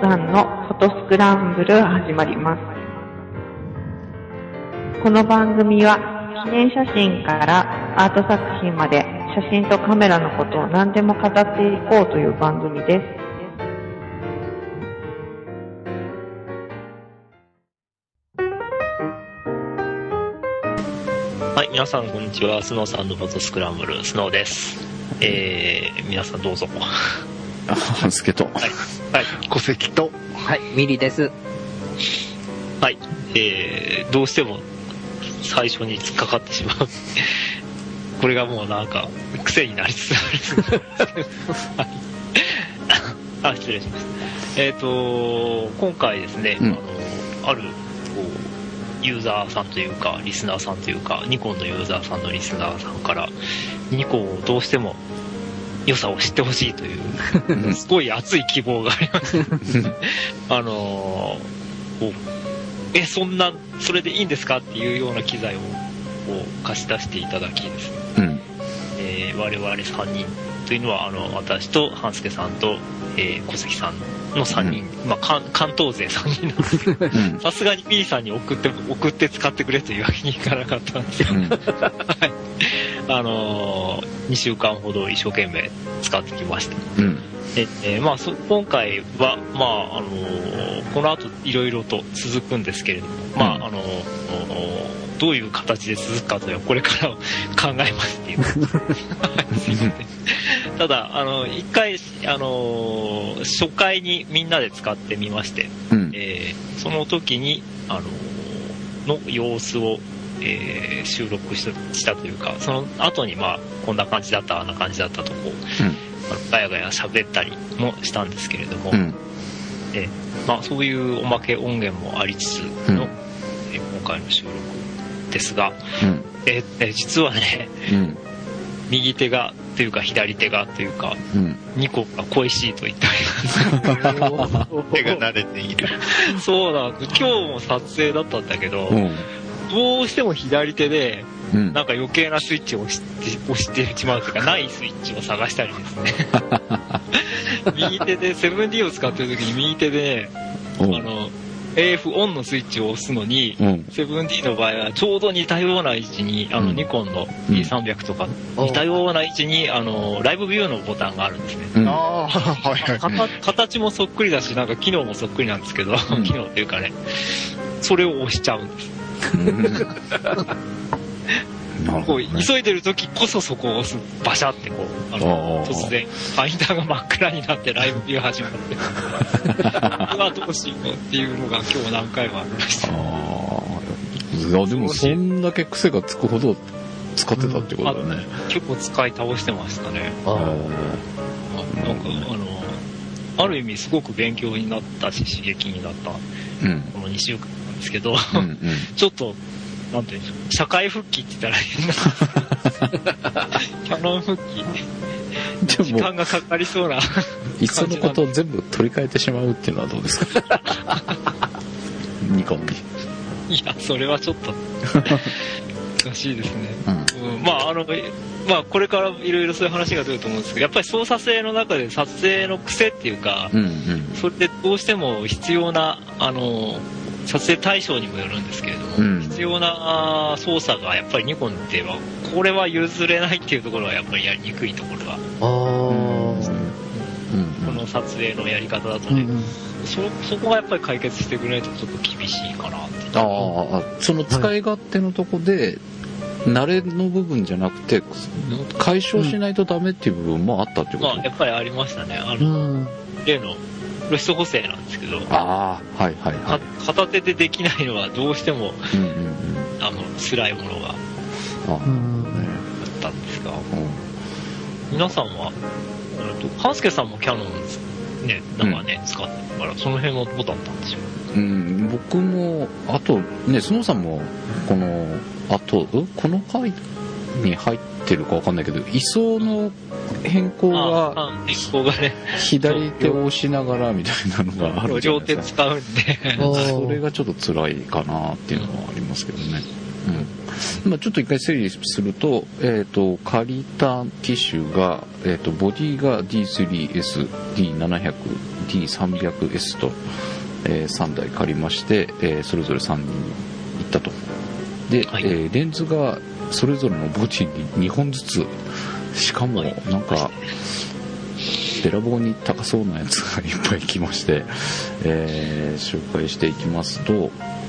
さんのフォトスクランブル始まります。この番組は記念写真からアート作品まで写真とカメラのことを何でも語っていこうという番組です。 はい、皆さんこんにちは。スノーさんのフォトスクランブル、スノーです。皆さんどうぞ。 半助と、 はい、はい、 小関と、 はい、ミリです。 はい、どうしても最初に突っかかってしまう。これがもうなんか癖になりつつある。あ、失礼しました。今回ですね、あるユーザーさんというかリスナーさんというかニコンのユーザーさんのリスナーさんからニコンをどうしても良さを知ってほしいというすごい熱い希望がありましてそれでいいんですかっていうような機材を貸し出していただきですね、我々3人というのは私と半助さんと、小関さんの3人、関東勢3人なんですけど、さすがにミリさんに送って使ってくれというわけにいかなかったんですけど、2週間ほど一生懸命使ってきました。今回は、この後いろいろと続くんですけれども、どういう形で続くかというのはこれから考えますっていうすいません。ただ一回初回にみんなで使ってみまして、その時にの様子を、収録したというか、その後にこんな感じだったあんな感じだったとこう、ガヤガヤ喋ったりもしたんですけれども、そういうおまけ音源もありつつの、今回の収録ですが、実はね、右手がというか左手がというか、ニコが恋しいと言ってあります。 手が慣れている。 そうなんです。今日も撮影だったんだけど、どうしても左手でなんか余計なスイッチを押してしまうというか、ないスイッチを探したりですね。右手で 7D を使ってる時に右手で、AF オンのスイッチを押すのに、7D の場合はちょうど似たような位置にニコンの E300 とか似たような位置にライブビューのボタンがあるんですね。形もそっくりだし、なんか機能もそっくりなんですけど、機能っていうかね、それを押しちゃうんです。こう急いでる時こそそこを押す、バシャってこう突然ファインダーが真っ暗になってライブビュー始まってうわどうしようっていうのが今日何回もありました。 いやでもそんだけ癖がつくほど使ってたってことだね。 結構使い倒してましたね。なんかある意味すごく勉強になったし刺激になった、この2週間なんですけど、ちょっとなんていうんでしょう、社会復帰って言ったら変なキャノン復帰時間がかかりそうな、 いっそのことを全部取り替えてしまうっていうのはどうですか？ニコンに。 いやそれはちょっと難しいですね。これからいろいろそういう話が出ると思うんですけど、やっぱり操作性の中で撮影の癖っていうか、それでどうしても必要な撮影対象にもよるんですけれども、必要な操作がやっぱりニコンではこれは譲れないっていうところはやっぱりやりにくいところが、この撮影のやり方だとね、そこがやっぱり解決してくれないとちょっと厳しいかなって。 その使い勝手のとこで、慣れの部分じゃなくて解消しないとダメっていう部分もあったってこと？ やっぱりありましたね。例の露出補正なんですけど、片手でできないのはどうしても、辛いものがあったんですが、皆さんは半助さんもキャノンね、使ってるからその辺はどうだったんでしょう？ 僕もあとね、スノーさんもこの回に入ってるかわかんないけど、位相の変更が左手を押しながらみたいなのがあるじゃないですか。 両手使うんでそれがちょっと辛いかなっていうのはありますけどね。 ちょっと一回整理すると、借りた機種が、ボディが D3S、D700、D300S と、3台借りまして、それぞれ3人に行ったと。で、レンズがそれぞれのボディに2本ずつ、しかもなんか、べらぼうに高そうなやつがいっぱい来まして、紹介していきますと、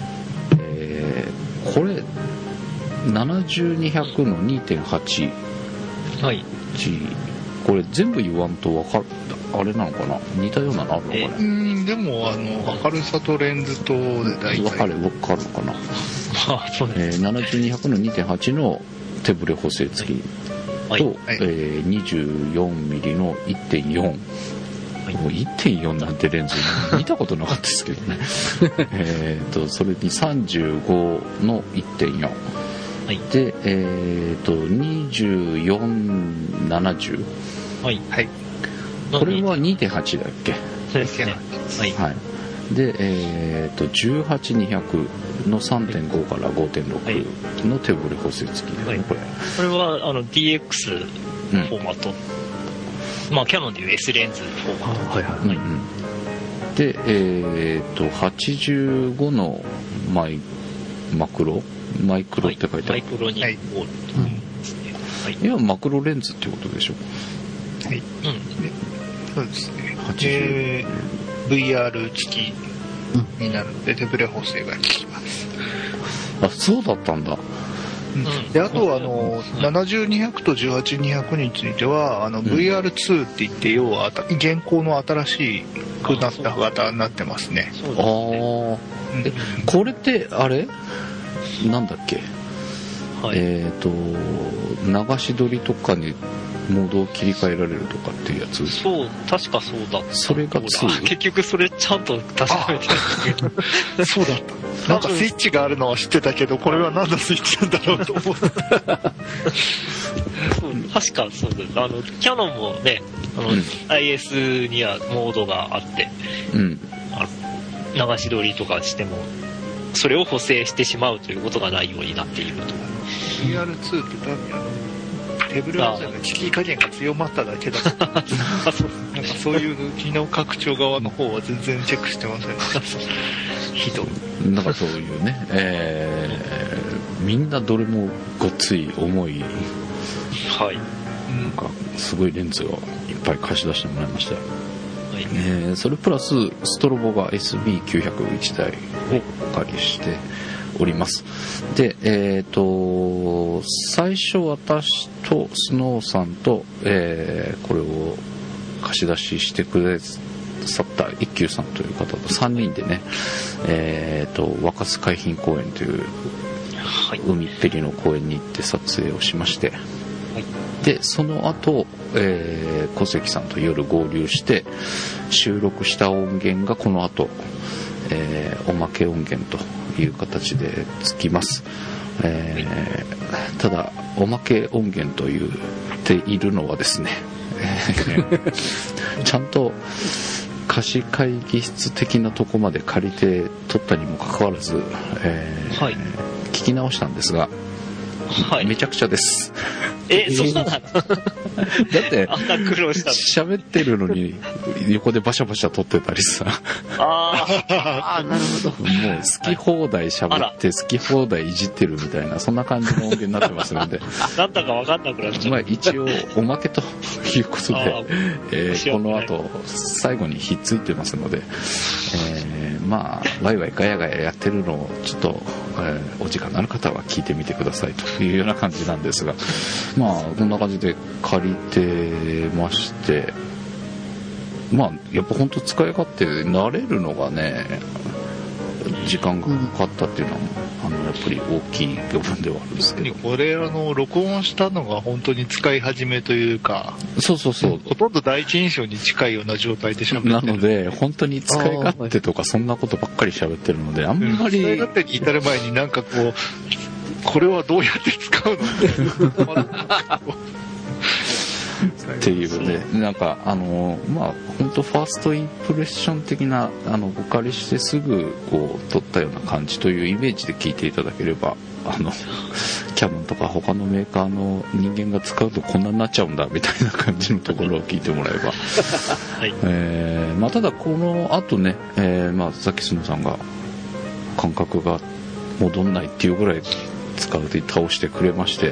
これ70-200の 2.8、 はい、 これ全部言わんと分かる、あれなのかな、似たようなのあるのかな。 でも明るさとレンズとで大体分かるのかな。 そうです。 70-200の 2.8 の手ブレ補正付きと、24mm の 1.4、もう 1.4 なんてレンズ見たことなかったですけどねそれに35の 1.4、で、2470、これは 2.8 だっけ。 そうですね。 で、18-200の 3.5 から 5.6 の手ブレ補正付きですね、これはDX フォーマット、キヤノンでいう S レンズフォーマット、 で、85のマイクロって書いてある。 マイクロに、いやマクロレンズってことでしょ。 そうですね。VR 付きになるので手ブレ補正が効きます。 あ、そうだったんだ。 であとは70-200と18-200についてはVR2 って言って、要は現行の新しくなった型になってますね。 これってあれなんだっけ、流し撮りとかにモードを切り替えられるとかっていうやつ。 そう、確かそうだった。 それが2？ 結局それちゃんと確かめてないけどそうだった。なんかスイッチがあるのは知ってたけど、これは何のスイッチなんだろうと思って確かそうです。キヤノンもね、IS にはモードがあって、流し撮りとかしてもそれを補正してしまうということがないようになっていると。 VR2 って手ブレ補正の効き加減が強まっただけだとなんかそういう機能拡張側の方は全然チェックしてませんでしたひどい。 なんかそういうね、みんなどれもごっつい重い、なんかすごいレンズをいっぱい貸し出してもらいました。それプラスストロボが SB901 台をお借りしております。で、最初私とスノーさんと、これを貸し出ししてくださった一休さんという方と3人でね、若洲海浜公園という海っぺりの公園に行って撮影をしまして、でその後、小関さんと夜合流して収録した音源がこの後、おまけ音源という形でつきます。ただおまけ音源と言っているのはですねちゃんと貸し会議室的なとこまで借りて撮ったにもかかわらず、聞き直したんですが、めちゃくちゃです。 そうなの？だって喋ってるのに横でバシャバシャ撮ってたりさなるほど。 もう好き放題喋って好き放題いじってるみたいな、そんな感じの音源になってますのでなんだか分かんなくなっちゃう。 一応おまけということで、この後最後にひっついてますので、ワイワイガヤガヤやってるのをちょっと、お時間のある方は聞いてみてくださいというような感じなんですが、こんな感じで借りてまして、やっぱ本当使い勝手慣れるのがね、時間がかかったっていうのはやっぱり大きい部分ではあるんですけど、 これ録音したのが本当に使い始めというか、 そうほとんど第一印象に近いような状態で喋ってる。 なので本当に使い勝手とかそんなことばっかり喋ってるので、あんまり使い勝手に至る前になんかこれはどうやって使うのっていうね、なんかまあ本当ファーストインプレッション的なお借りしてすぐこう撮ったような感じというイメージで聞いていただければ、キヤノンとか他のメーカーの人間が使うとこんなになっちゃうんだみたいな感じのところを聞いてもらえば、はい、まあ、ただこの後ね、まあ、さっき須野さんが感覚が戻んないっていうぐらい使うで倒してくれまして、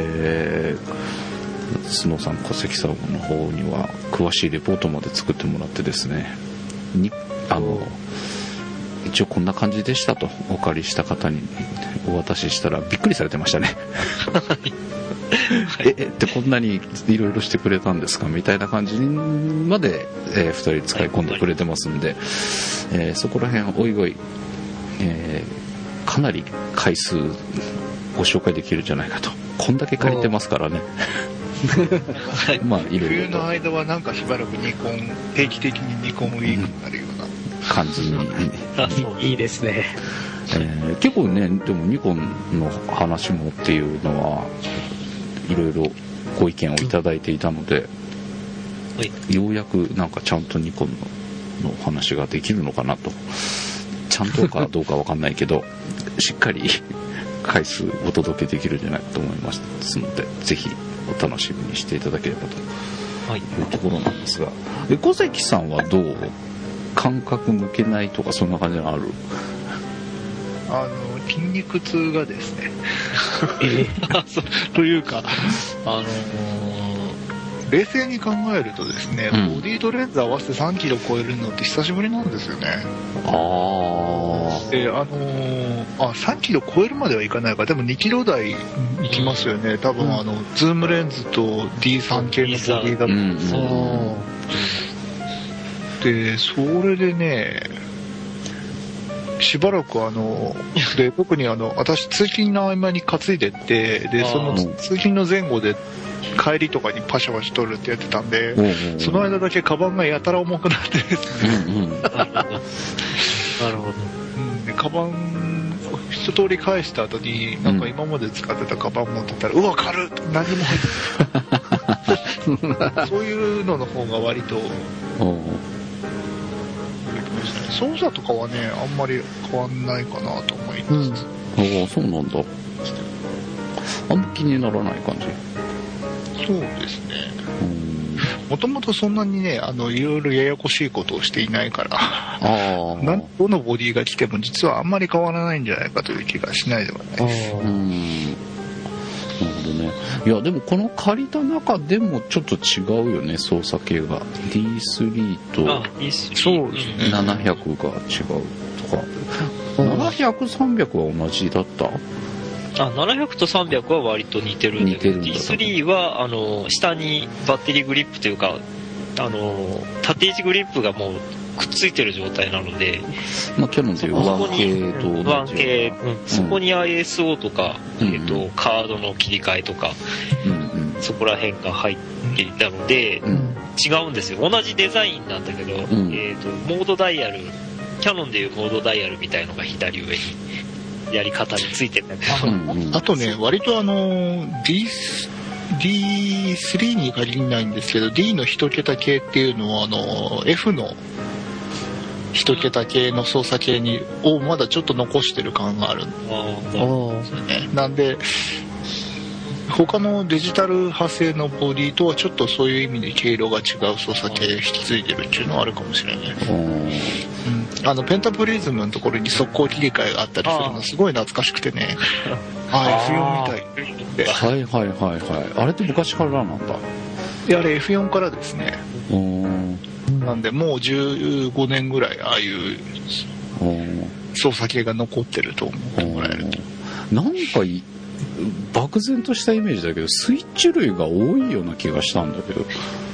須野さん、小関さんの方には詳しいレポートまで作ってもらってですね、一応こんな感じでしたとお借りした方にお渡ししたらびっくりされてましたね。ってこんなにいろいろしてくれたんですかみたいな感じまで、2人使い込んでくれてますんで、そこら辺おいおい、かなり回数ご紹介できるんじゃないかと。こんだけ借りてますからね。まあいろいろ冬の間はなんかしばらく定期的にニコンウィークになるような感じに、 いいですね。 結構ね、でもニコンの話もっていうのはいろいろご意見をいただいていたので、ようやくなんかちゃんとニコンの話ができるのかなと。ちゃんとかどうかわかんないけどしっかり回数お届けできるんじゃないかと思いますので、ぜひお楽しみにしていただければというところなんですが、小関さんはどう、感覚抜けないとかそんな感じがある？ 筋肉痛がですねというか冷静に考えるとですね、ボディとレンズ合わせて3キロ超えるのって久しぶりなんですよね。で3キロ超えるまではいかないか、でも2キロ台いきますよね。多分ズームレンズと D3 系のボディだと、でそれでね、しばらくで特に私通勤の合間に担いでって、でその通勤の前後で帰りとかにパシャパシャ取るってやってたんで、その間だけカバンがやたら重くなってですね、なるほど、でカバン一通り返した後になんか今まで使ってたカバン持ってたら、うわ軽っ、何も入ってそういうのの方が割と操作とかはねあんまり変わんないかなと思います。 そうなんだ。あんま気にならない感じ。 そうですね。もともとそんなにね、いろいろややこしいことをしていないから、どのボディが来ても実はあんまり変わらないんじゃないかという気がしないではないです。なるほどね。いやでもこの借りた中でもちょっと違うよね、操作系が。D3 とそうですね、 700が違うとか。700、300は同じだった？ 700と300は割と似てるんだけど、D3 は下にバッテリーグリップというか縦位置グリップがもうくっついてる状態なので、 まあ、キヤノンでいう1系と同じ 1系、そこに ISO とか、カードの切り替えとか、そこら辺が入っていたので、違うんですよ。同じデザインなんだけど、モードダイヤル、キヤノンでいうモードダイヤルみたいのが左上にやり方についてるんだけど、 あとね、割とD3 に限らないんですけど、 D の一桁系っていうのはF の一桁系の操作系をまだちょっと残してる感があるんですよね。なんで他のデジタル派生のボディとはちょっとそういう意味で経路が違う操作系を引き継いでるっていうのはあるかもしれない。ペンタプリズムのところに速攻切り替えがあったりするのすごい懐かしくてね、F4 みたいって。 はいはいはいはい。あれって昔からなんだ？ いや、あれ F4 からですね。なんでもう15年ぐらいああいう操作系が残ってると思ってもらえると。 なんか漠然としたイメージだけどスイッチ類が多いような気がしたんだけど。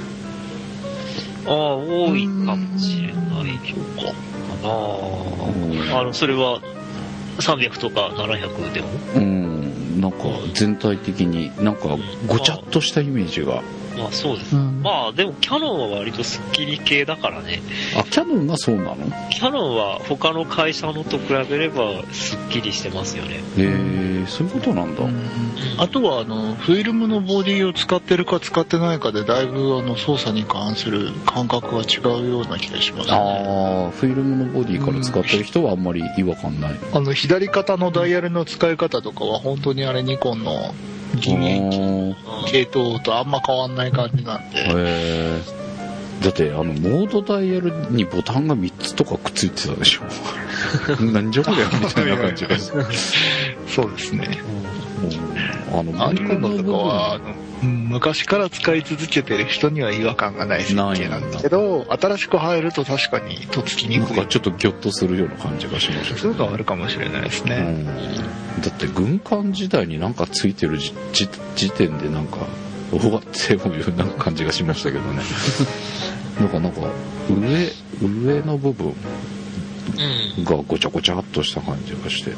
多いかもしれないかな。それは300とか700でも。 なんか全体的になんかごちゃっとしたイメージがまあそうです、まあでもキヤノンは割とスッキリ系だからね。 あ、キヤノンがそうなの？ キヤノンは他の会社のと比べればスッキリしてますよね。 そういうことなんだ。 あとはフィルムのボディを使ってるか使ってないかでだいぶ操作に関する感覚が違うような気がしますね。 ああ、フィルムのボディから使ってる人はあんまり違和感ない。 左肩のダイヤルの使い方とかは本当にあれニコンの現役系統とあんま変わんない感じなんで。 だってモードダイヤルにボタンが3つとかくっついてたでしょ。なんじゃこりゃみたいな感じがそうですね。ああいうのとかは昔から使い続けてる人には違和感がない設計なんですけど、新しく入ると確かにとっつきにくい。 なんかちょっとギョッとするような感じがしましたね。 そういうのはあるかもしれないですね。 だって軍艦時代になんかついてる時点でなんか終わってもいうなんか感じがしましたけどね。なんか上の部分がごちゃごちゃっとした感じがして、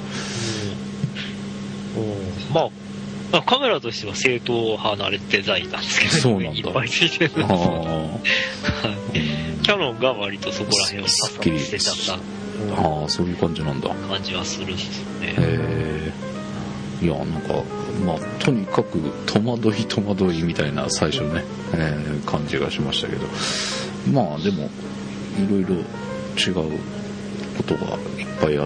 まあカメラとしては正統派なデザインなんですけど、 そうなんだ。 いっぱいついてるんですね。キヤノンが割とそこら辺をさっさと捨てちゃった。 そういう感じなんだ。 感じはするんですよね。 いや、なんかまあとにかく戸惑いみたいな最初ね、感じがしましたけど、まあでもいろいろ違うことがいっぱいあって、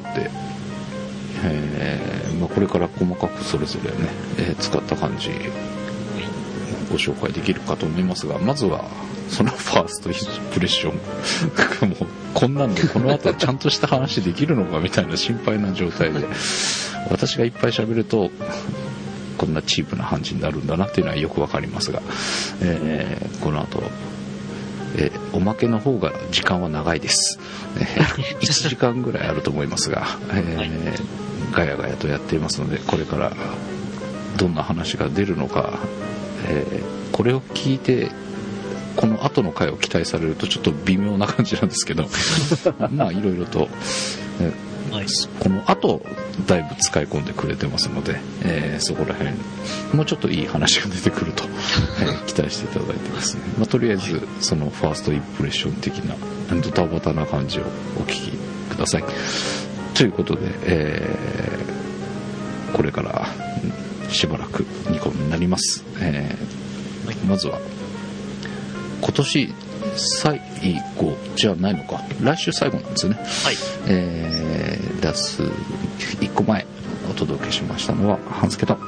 まあ、これから細かくそれぞれね、使った感じご紹介できるかと思いますが、まずはそのファーストインプレッションもうこんなんでこの後ちゃんとした話できるのかみたいな心配な状態で、私がいっぱい喋るとこんなチープな感じになるんだなっていうのはよくわかりますが、この後おまけの方が時間は長いです。1時間ぐらいあると思いますが、ガヤガヤとやっていますので、これからどんな話が出るのか、これを聞いてこの後の回を期待されるとちょっと微妙な感じなんですけどまあいろいろと、この後だいぶ使い込んでくれてますので、そこら辺もうちょっといい話が出てくると、期待していただいてますね。まあ、とりあえずそのファーストインプレッション的なドタバタな感じをお聞きくださいということで、これからしばらくニコンになります。まずは今年最後じゃないのか、来週最後なんですよね。出す1個前お届けしましたのは半助と、 はい、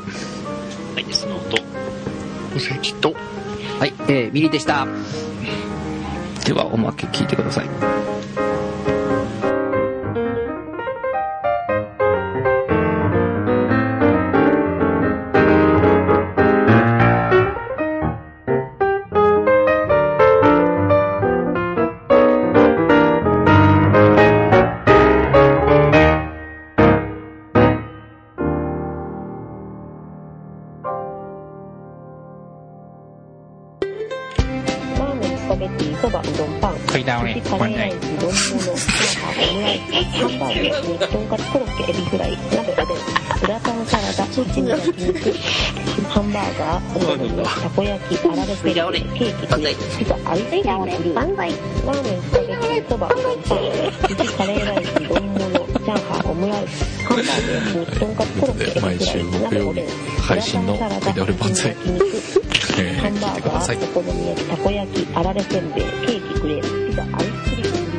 スノーとおせきと、 はい、ミリでした。 ではおまけ聞いてください。 ハンバーガー、お好み、たこ焼き、あられせんべい、ケーキ、クレープ、ピザ、アイスクリーム、ラーメン、スパゲッティ、そば、うどん、パン、寿司、カレーライス、丼物、チャーハン、オムライス、ハンバーグ、焼肉、とんかつ、コロッケ、エビフライ、 毎週木曜日配信の食い倒れ万歳、 ハンバーガー、お好み焼き、たこ焼き、あられせんべい、ケーキ、クレープ、ピザ、アイスクリーム。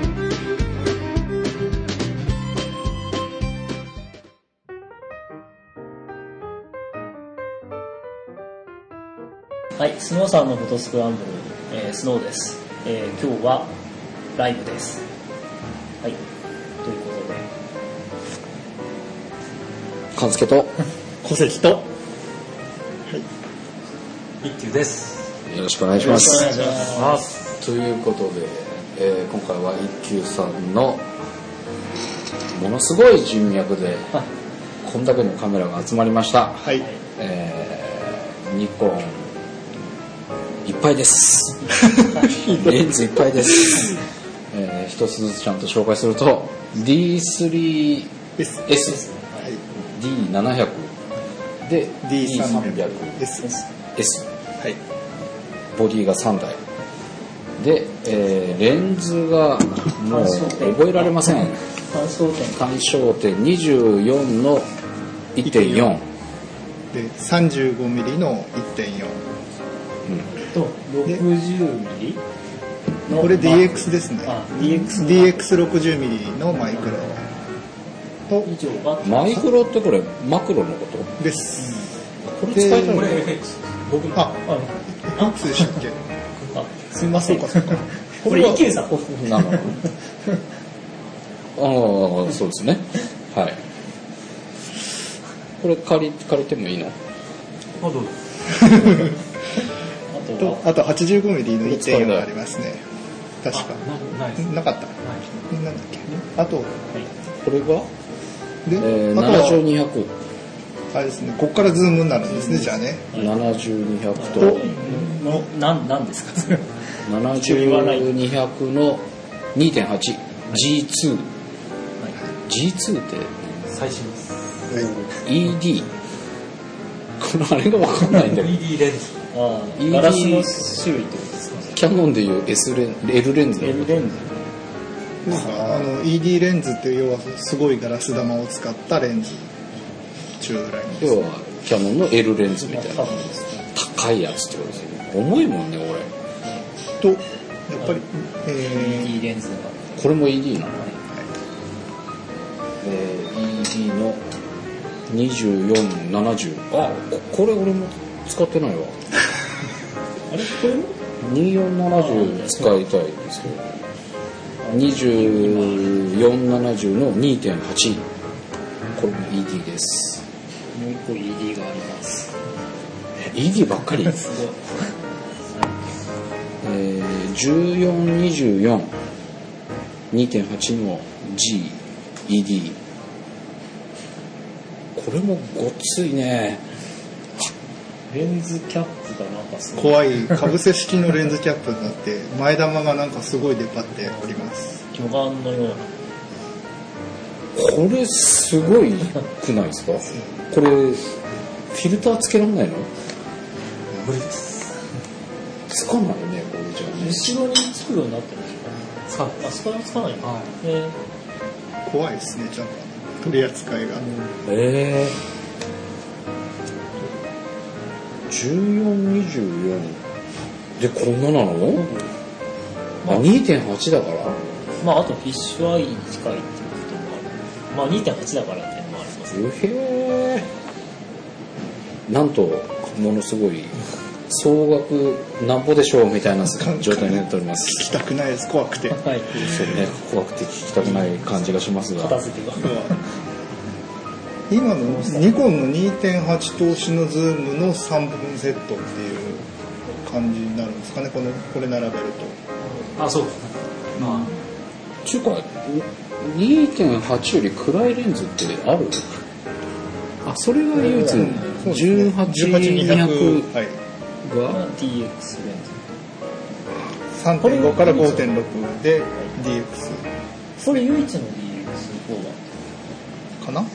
はい、スノーさんのフォトスクランブル、スノーです。今日はライブです。はい、ということで、 勘介と小関と、はい、一休です。 よろしくお願いします。 よろしくお願いします。 ということで、今回は一休さんのものすごい人脈でこんだけのカメラが集まりました。 はい。 ニコンいっぱいです。レンズいっぱいです。一つずつちゃんと紹介すると D3S、D700 で D300S、はい、 ボディが3台で、レンズがもう覚えられません。単焦点24の 1.4 で 35mm の 1.4、 と 60mm のこれ DX ですね。 DX DX60mm のマイクロと以上がマイクロってこれマクロのことです。 これ使えたの？ これ FX 僕の FX でしたっけ？ すみません。 そうかこれ EQ さん。 なるほど。ああ、そうですね。はい。これ借りてもいいの？ どうぞ。 あと 85mm の 1.4 がありますね。確か。なかった。なんだっけ。あと、 これがで、 70-200。 あれですね。ここからズームになるんですね。じゃあね。 70-200と何ですか？ 70-200の 2.8 G2。G2 って最新です。 ED。これあれが分かんないんだけど。 ED レンズ。 ガラスの種類ってことですか？ キャノンでいう L レンズ。 L レンズ。 ED レンズって要はすごいガラス玉を使ったレンズ。中来です。 要はキャノンの L レンズみたいな。高いやつってことですよね。重いもんね、俺。 と、やっぱり、 ED レンズが。 これも ED なの？ED の2470。あ、これ俺も使ってないわ。 あれこれも 2470使いたいですけど、2470の 2.8。これも ED です。 もう一個 ED があります。 ED ばっかり。1424 2.8 の GED。これもごっついね。 レンズキャップがなんかすごい怖いかぶせ式のレンズキャップになって前玉がなんかすごい出張っております。 魚眼のような。 これすごいくないですか？これフィルターつけられないの？ 無理です。 つかないよね、これじゃあね。 後ろにつくようになってるんですか？つかないの？ はい。 怖いですね、ちゃんと取り扱いが。 1424でこんななの？2.8 だから。 まああとフィッシュアイに近いっていうこともある。まあ 2.8 だからっていうのもあります。 へえ。なんとものすごい総額なんぼでしょうみたいな状態になっております。 聞きたくないです、怖くて。 はい。 そうね、怖くて聞きたくない感じがしますが。 片付けが。 今のニコンの 2.8 投資のズームの3分セットっていう感じになるんですかね、これ並べると。 そうですね。まあちゅうか 2.8 より暗いレンズってある？それが唯一18-200が DX レンズ 3.5 から 5.6 で DX。 これ唯一の DX4 かな？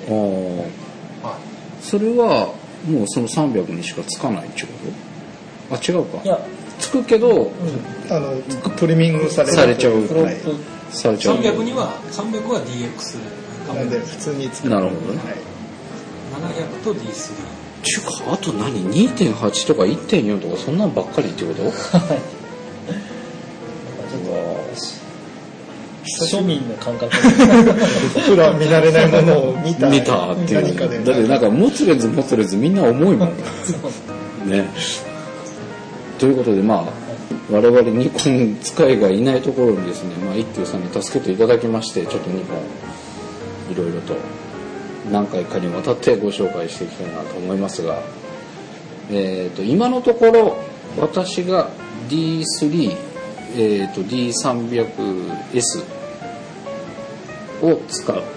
それはもうその300にしかつかないってこと？違うか。 いやつくけど、 トリミングされちゃう。 300には300は DX なんで普通に使う。 なるほどね。 700と D3。 ちゅうかあと何 2.8 とか 1.4 とかそんなんばっかりってこと？はい。 庶民の感覚。 普段見慣れないものを見たっていう。だってなんか持つレンズみんな重いもん。ね。ということで我々ニコン使いがいないところにですね、一休さんに助けていただきまして、ちょっとニコンいろいろと何回かにわたってご紹介していきたいなと思いますが、今のところ私が D3、D300S を使って、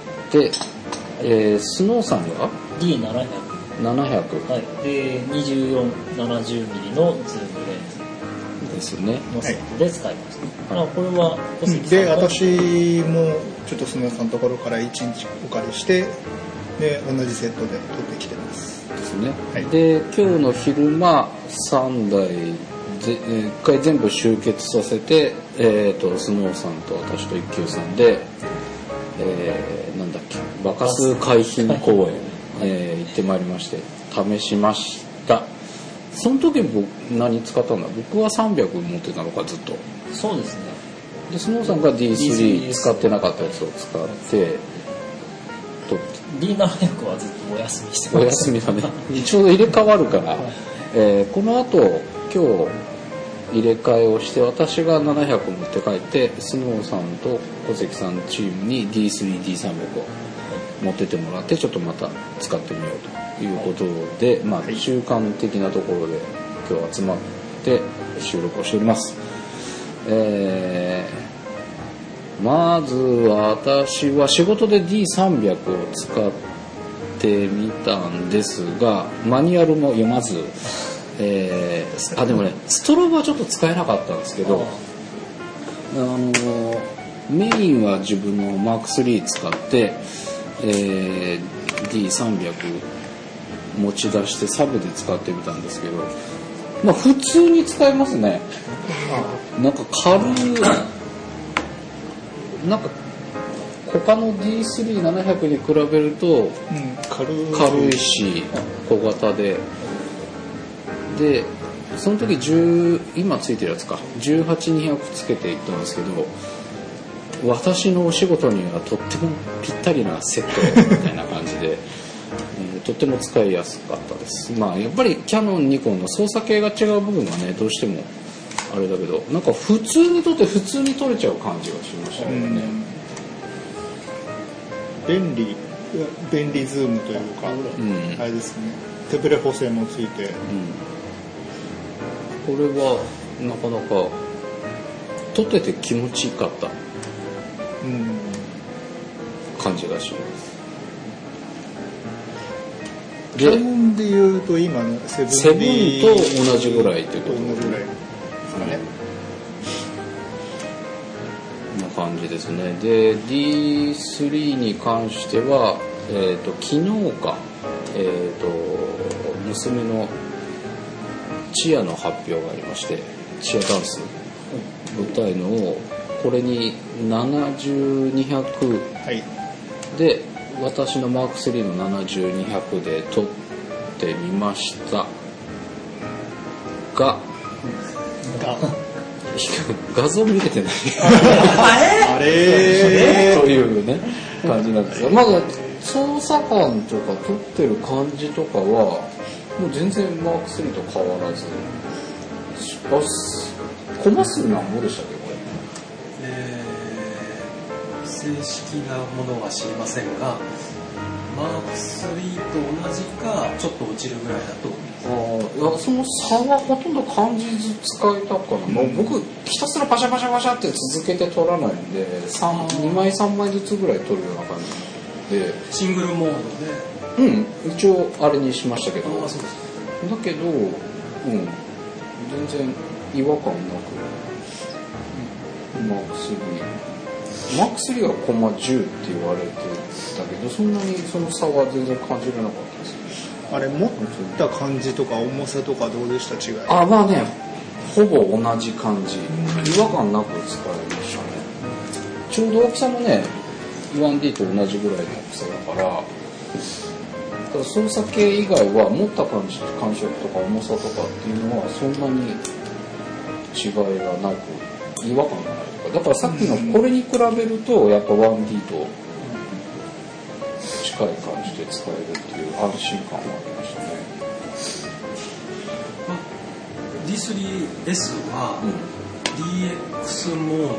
スノーさんが D700。 700。 はい。で、24-70mm のズームレンズですね。 のセットで使いました。これは小関さんで、私もちょっとスノーさんのところから1日お借りして、で同じセットで撮ってきてます。 ですね。 はい、 で今日の昼間3台一回全部集結させて、スノーさんと私と一休さんで、なんだっけ、バカス海浜公園、行ってまいりまして試しました。その時僕何使ったんだ。僕は300持ってたのかずっと。 そうですね。 でスノーさんが D3 使ってなかったやつを使ってと D700 はずっとお休みしてます。 お休みだね。ちょうど入れ替わるから、この後今日入れ替えをして私が700持って帰ってスノーさんと小関さんチームに D3、D300 を持ってってもらってちょっとまた使ってみようということで、まあ中間的なところで今日集まって収録をしております。まず私は仕事で D300 を使ってみたんですがマニュアルも読まず、でもねストロボはちょっと使えなかったんですけどメインは自分の Mark3 使って、D300 持ち出してサブで使ってみたんですけど、まあ普通に使えますね。なんかなんか他の D3-700 に比べると軽いし小型でその時今ついてるやつか18200つけていったんですけど私のお仕事にはとってもぴったりなセットみたいな感じでとっても使いやすかったです。まあやっぱりキヤノンニコンの操作系が違う部分がねどうしてもあれだけどなんか普通に撮って普通に撮れちゃう感じがしましたね。 便利ズームというか、あれですね、手ブレ補正もついて、 これはなかなか撮ってて気持ちいいかった感じがします。 キヤノンでいうと今のセブンと同じぐらいということ同じぐらいですかね。 な感じですね。で D3 に関しては、昨日か、娘のチアの発表がありましてチアダンス舞台のをこれに70200で、私の Mark3 の70200で撮ってみましたが画像見れてないあれというね感じなんですが、まだ操作感とか撮ってる感じとかはもう全然 Mark3 と変わらず、コマ数何ぼでしたっけこれ、 正式なものは知りませんがMark3 と同じかちょっと落ちるぐらいだと思います。 いやその差はほとんど感じず使えたかな、もう僕ひたすらバシャバシャバシャって続けて撮らないんで2枚3枚ずつぐらい撮るような感じでシングルモードで一応あれにしましたけど、 そうですか。 だけど全然違和感なくMark3 はコマ10って言われてたけどそんなにその差は全然感じられなかったですね。 あれ持った感じとか重さとかどうでした？違い？ まあねほぼ同じ感じ、違和感なく使えましたね。ちょうど大きさもね 1D と同じぐらいの大きさだからただ操作系以外は持った感触とか重さとかっていうのはそんなに違いがなく違和感がないとかだからさっきのこれに比べるとやっぱ 1D と近い感じで使えるっていう安心感はありましたね。 D3S は DX モード、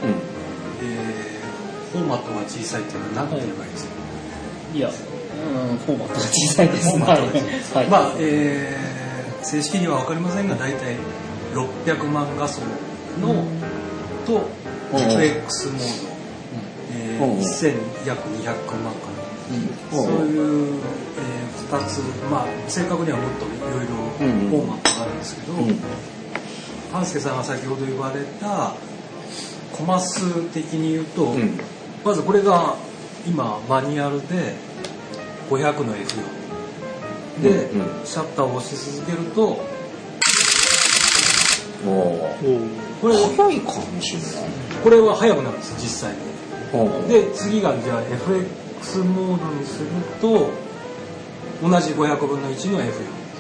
フォーマットが小さいっていうのは何て言えばいいですか？ いや、フォーマットが小さいです。 まあ、正式には分かりませんが大体600万画素のと FX モード、約200万かな。そういう、2つ、まあ正確にはもっといろいろフォーマットがあるんですけど、半助さんが先ほど言われたコマ数的に言うと、まずこれが今マニュアルで500の F4 で、シャッターを押し続けるとこれ早いかもしれない。 これは早くなるんです実際に。で次がじゃあ FX モードにすると同じ500分の1の F4、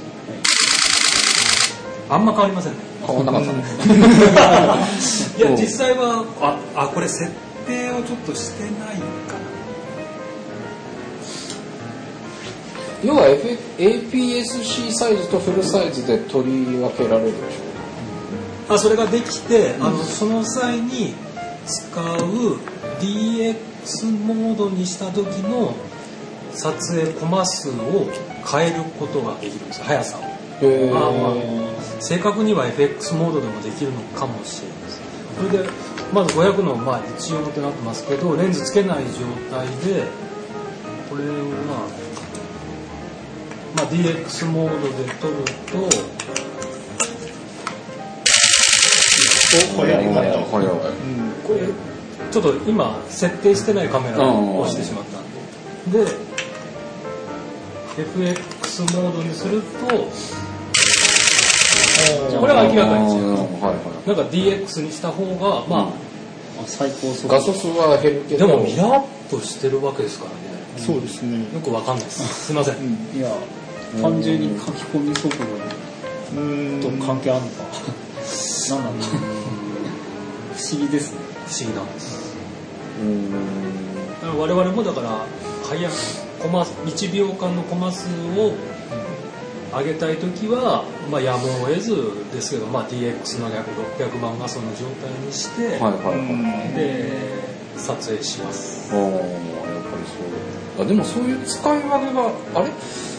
あんま変わりませんね。 変わんなかったねいや実際はこれ設定をちょっとしてないかな。 要は、APS-C サイズとフルサイズで取り分けられるでしょ。 それができて、その際に使う DX モードにした時の撮影コマ数を変えることができるんですよ、速さを。正確には FX モードでもできるのかもしれないです。それでまず500の一応ってなってますけど、レンズつけない状態でこれをDX モードで撮ると早い。 これちょっと今設定してないカメラを押してしまったんで、FX モードにするとこれは明らかに違う。なんか DX にした方が最高速度画素数は減るけど、 でもミラーアップしてるわけですからね。 そうですね。 よくわかんないです。すいません。 いや単純に書き込み速度と関係あるのか。何なんだ。不思議ですね。 不思議なんです。我々もだから1秒間のコマ数を上げたいときは、やむを得ずですけど、DX の約600万画素の状態にして、で撮影します。 やっぱりそう。でもそういう使い分けがあれ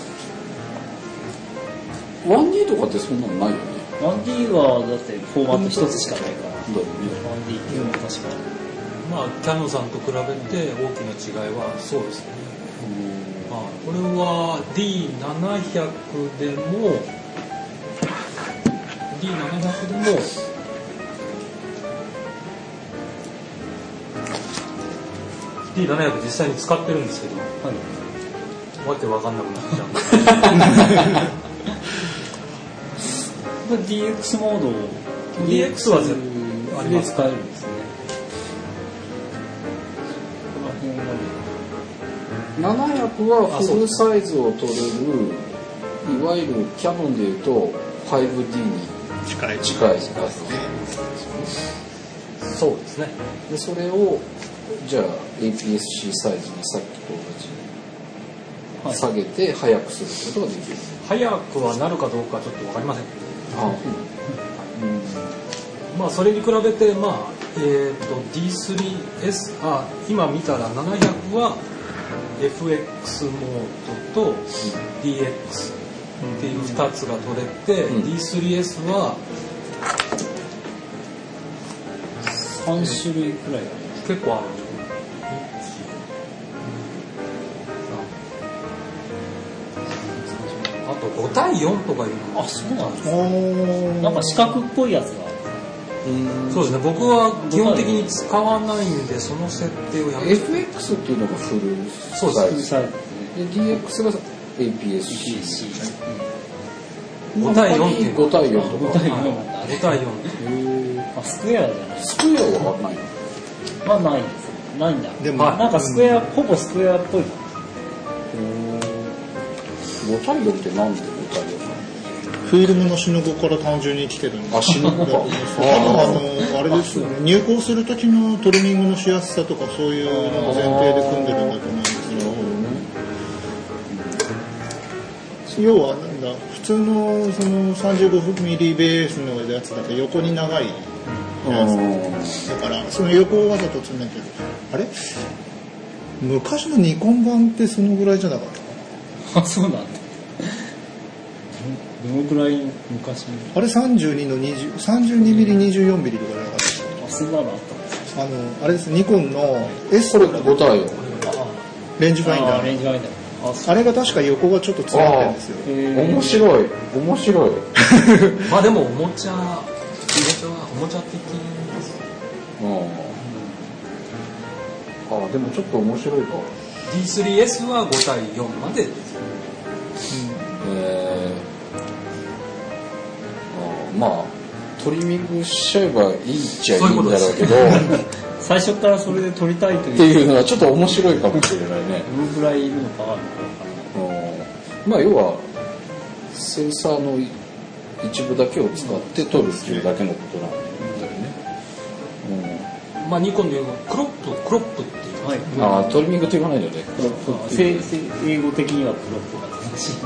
1D とかってそんなのないよね。 1D はだってフォーマット一つしかないから、1D っていうのは確かにキャノンさんと比べて大きな違いはそうですね。これは D700 でも D700 実際に使ってるんですけど、わけわかんなくなっちゃう。 DX モード DX はあります。 使えるんですね。 700はフルサイズを撮れる、いわゆるキヤノンでいうと 5D に近いですね。 そうですね。 でそれをじゃあ APS-C サイズにさっきと同じ下げて速くすることができる。 速くはなるかどうかちょっと分かりません。それに比べてD3S 今見たら700はFX モードと DX っていう2つが取れて、D3S は 3種類くらいある。 結構ある。あと5対4とかいうのも。 そうなんですか。なんか四角っぽいやつが。 そうですね。僕は基本的に使わないんでその設定をやる。 FX っていうのがフルサイズで DX が APS-C。 5対4っていう 5対4とか。 5対4。 スクエアじゃない。 スクエアはないの？ ないです。ないんだ。 でもなんかスクエア、ほぼスクエアっぽい。 5対4ってなんで5対4？ フィルムのシノボから単純に来てるんで。 シノボか。 あれですよね。入稿する時のトリミングのしやすさとかそういうのを前提で組んでるんだと思うんですけど。要は普通のその35ミリベースのやつだと横に長いやつだからその横をわざと詰めてる。あれ？昔のニコン版ってそのぐらいじゃなかった？ そうなんだ。どのくらい昔の？ あれ32ミリ24ミリとかじゃなかった？ そんなのあったんですか？ あれですニコンの S これ5対4。 レンジファインダー。あれが確か横がちょっと詰まってるんですよ。 面白い。 でもおもちゃ的です。 でもちょっと面白いか。 D3S は5対4までです。 トリミングしちゃえばいいっちゃいいんだろうけど最初からそれで撮りたいというっていうのはちょっと面白いかもしれないね。 どのぐらいいるのかはまあ要はセンサーの一部だけを使って撮るっていうだけのことなんだよね。 まあニコンでいうクロップっていう、はい、 ああトリミングと言わないのでクロップっていう英語的にはクロップが正しい。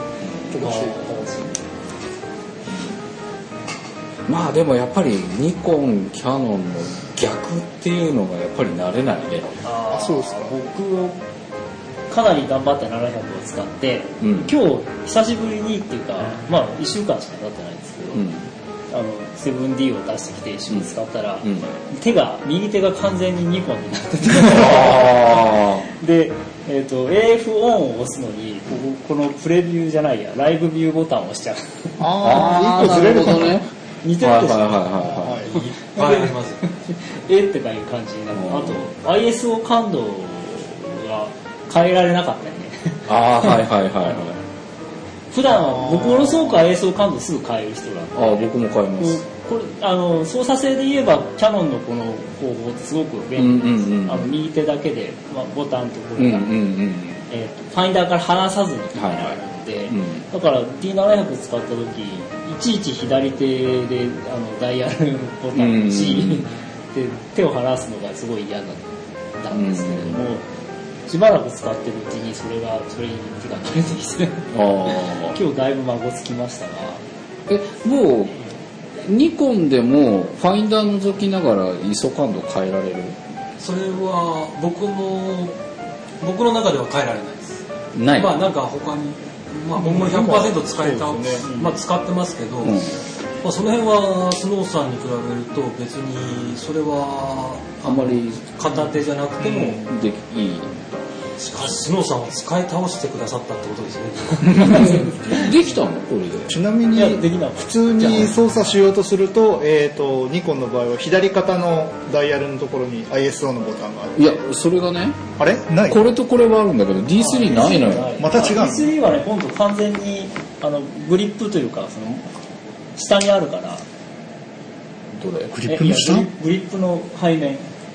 まあでもやっぱりニコンキヤノンの逆っていうのがやっぱり慣れないね。 ああそうですか。僕かなり頑張って700を使って、今日久しぶりにっていうか、まあ1週間しか経ってないんですけど、7D を出してきて一緒に使ったら、右手が完全にニコンになっててで、AF オンを押すのにこのプレビューじゃないやライブビューボタンを押しちゃう。 ああなるほどね。 似てるでしょ。 いっぱいあります。 っていう感じになる。あと ISO 感度が変えられなかったりね。 ああはいはいはいはい。 普段は僕ものすごく ISO 感度すぐ変える人なんで。 ああ僕も変えます。 これ操作性で言えばキヤノンのこの方法ってすごく便利です。右手だけで、ボタンとこれが、ファインダーから離さずに決められるので、だから D700 使った時いちいち左手でダイヤルボタンを押し、で手を離すのがすごい嫌だったんですけれども、しばらく使ってるうちにそれに手が慣れてきて今日だいぶ孫つきましたが。 もうニコンでもファインダー覗きながら ISO 感度変えられる？ それは僕の中では変えられないです。 ない。 まあなんか他に、まあ僕も 100% 使えた、まあ使ってますけど、まあその辺はスノーさんに比べると別にそれはあまり片手じゃなくてもでいい。 しかしスノーさんを使い倒してくださったってことですね。 できたのこれで。 ちなみに普通に操作しようとすると、ニコンの場合は左肩のダイヤルのところに ISO のボタンがある。 いやそれがね。 あれない？ これとこれはあるんだけど D3 ないのよ。 また違うの？ D3 はね今度完全にグリップというかその下にあるから。 どれ？ グリップの下？ グリップの背面。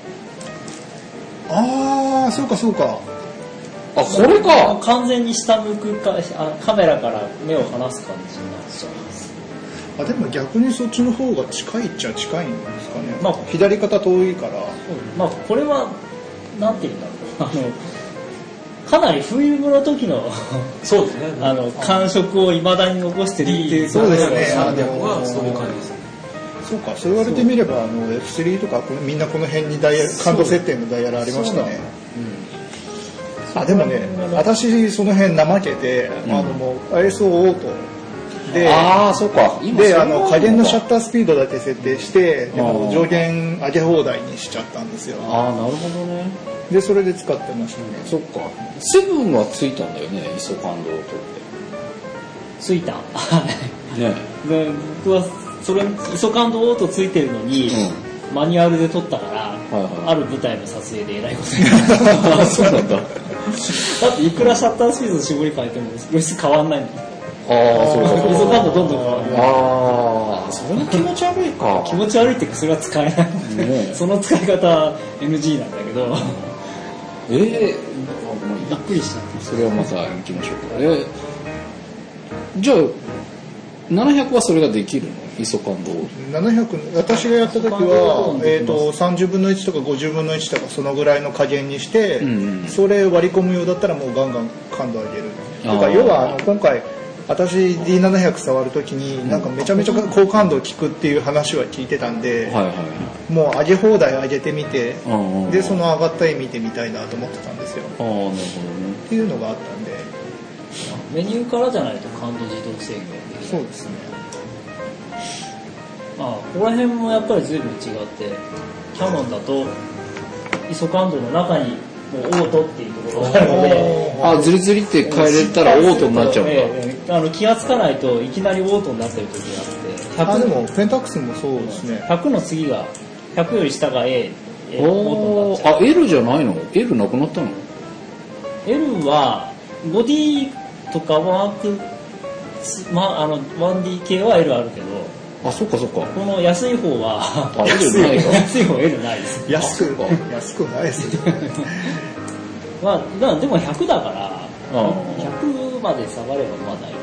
ああそうかそうか。 あこれか。 完全に下向くかカメラから目を離す感じになっちゃいます。 でも逆にそっちの方が近いっちゃ近いんですかね。まあ左肩遠いから。 まあこれはなんていうんだろう。かなりフィルムの時のそうですね。 感触を未だに残してるっていう。 そうですね。 そういう感じです。 そうか、そう言われてみればF3 とかみんなこの辺に感度設定のダイヤルありましたね。でもね、私その辺怠けて、もう ISO オートで、 そうか。 で加減のシャッタースピードだけ設定して、上限上げ放題にしちゃったんですよ。 なるほどね。 でそれで使ってましたね。 そっか。7はついたんだよね、ISO 感度オートって。 ついた。 ね。 で僕はそれISO感度オートついてるのに、マニュアルで撮ったから、ある舞台の撮影で偉いことになった。 そうなんだ。 だっていくらシャッタースピードの絞り変えても露出変わんないの。 そうか。 ISO感度どんどん変わる。 それも気持ち悪いか。 気持ち悪いっていうかそれは使えない。その使い方 NG なんだけど。びっくりした。 それはまた行きましょうか。じゃあ700はそれができるの？ISO感度 700私がやった時は、30分の1とか50分の1とかそのぐらいの加減にして、それ割り込むようだったらもうガンガン感度上げる。とか要は今回私 D700 触る時になんかめちゃめちゃ高感度を効くっていう話は聞いてたんで、もう上げ放題上げてみて、でその上がった絵見てみたいなと思ってたんですよ。 なるほどね。 っていうのがあったんで。 メニューからじゃないと感度自動制御できない。 そうですね。 ここら辺もやっぱり随分違って、キヤノンだと ISO 感度の中にもうオートっていうところがあるので、 ずりずりって変えれたらオートになっちゃうんだ。 気がつかないといきなりオートになってる時があって、 でもペンタックスもそうですね。 100の次が100より下が A、オートになっちゃう。 L じゃないの？ L なくなったの？ L はボディとかワーク1D 系は L あるけど、 あ、そっかそっか。 この安い方は安い方 L ないです。 安くないですね。 まあでも100だから100まで下がればまあ大体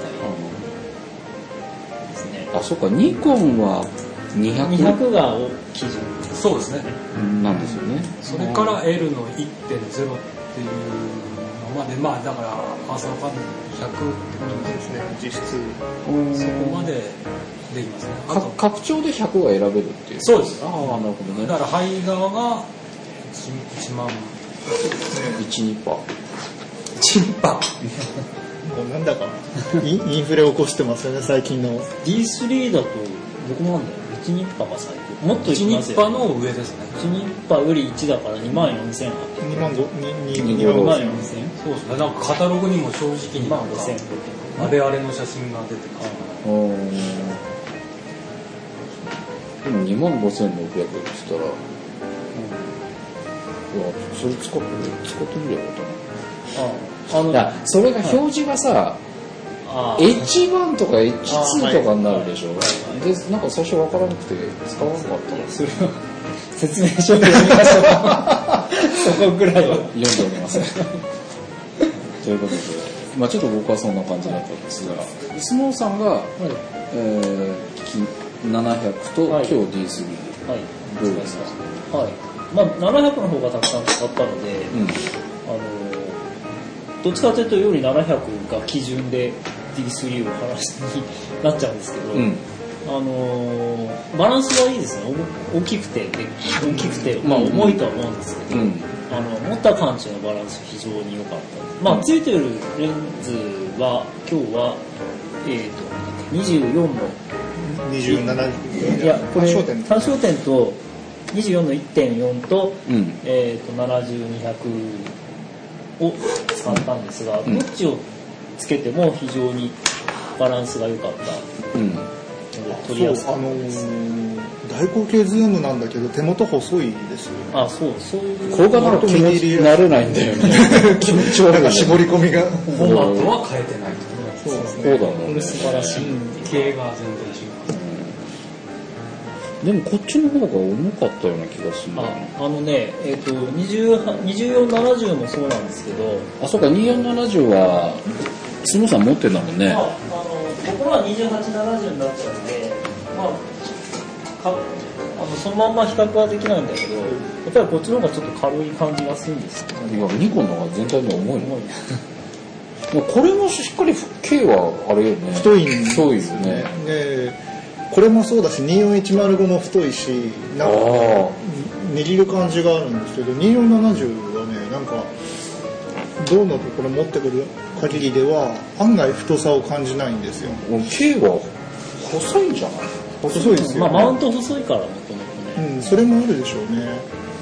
ですね。 あ、そっか。ニコンは200 が基準。 そうですね。 なんですよね。 それから L の 1.0 っていうのまで、まあだからアーサーファン100ってことですね。 実質そこまでできますね。 拡張で100は選べるっていう。 そうです。 ああ、なるほどね。 だから肺側が1万 1ニッパー 1ニッパーもうなんだかインフレを起こしてますよね最近の。 D3 だとどこなんだよ。1ニッパーが最高。もっといきますよ。 1ニッパーの上ですね。 1ニッパーより1だから24800。 2万4000。 そうですね。 なんかカタログにも正直になんかあれあれの写真が出てます。 でも25600って言ったら、それ使ってみればよかったな。いや、それが表示がさ、H1 とか H2 とかになるでしょ。で、なんか最初わからなくて使わなかった。 それは説明書で読みましょう。そこぐらいは読んでおりません。ということで、まあちょっと僕はそんな感じだったんですが、スノーさんが、700と今日 D3 どうですか？ はい。まあ700の方がたくさん使ったので、どっちかというとより700が基準で D3 を話になっちゃうんですけど、バランスがいいですね。大きくて、まあ重いとは思うんですけど、持った感じのバランス非常に良かった。まあついてるレンズは今日は24の 27 いやこれ単焦点と24の 1.4 と、70-200を使ったんですが、どっちをつけても非常にバランスが良かったので取りやすかったです。 大口径ズームなんだけど手元細いですよね。 あ、そういうこれがなんか気持ちになれないんだよね。気持ち悪い。 絞り込みがフォーマットは変えてない。 そうですね。 そうだね。 これ素晴らしい。 系が全然違う。 でもこっちの方が重かったような気がする。 2470もそうなんですけど、 あ、そうか、2470はスノーさん持ってんだもんね。 ここは2870になっちゃうんで、そのまんま比較はできないんだけど、やっぱりこっちの方がちょっと軽い感じがするんですよね。 いや、ニコンの方が全体で重いの。これもしっかり径はあれよね。 太いよね。 これもそうだし24105も太いし、なんか握る感じがあるんですけど、2470はね、なんか銅のところ持ってくる限りでは案外太さを感じないんですよ。 径は細いんじゃない？ 細いですよ、ね。 マウント細いからもともとね。 それもあるでしょうね。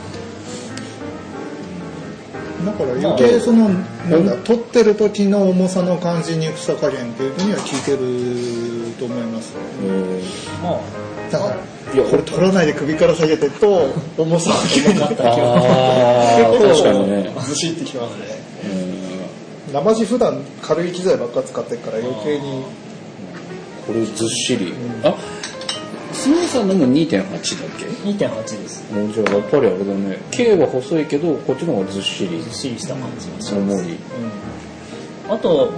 だから余計撮ってる時の重さの感じに太さ加減っていうのには効いてると思います。だからこれ取らないで首から下げてると重さが重かったり結構ねずしってきますね。生地普段軽い機材ばっか使ってるから余計にこれずっしり。スノーさんのも 2.8 だっけ？ 2.8 です。 もうじゃあやっぱりあれだね。径は細いけどこっちの方がずっしりした感じがします。 重い。 あと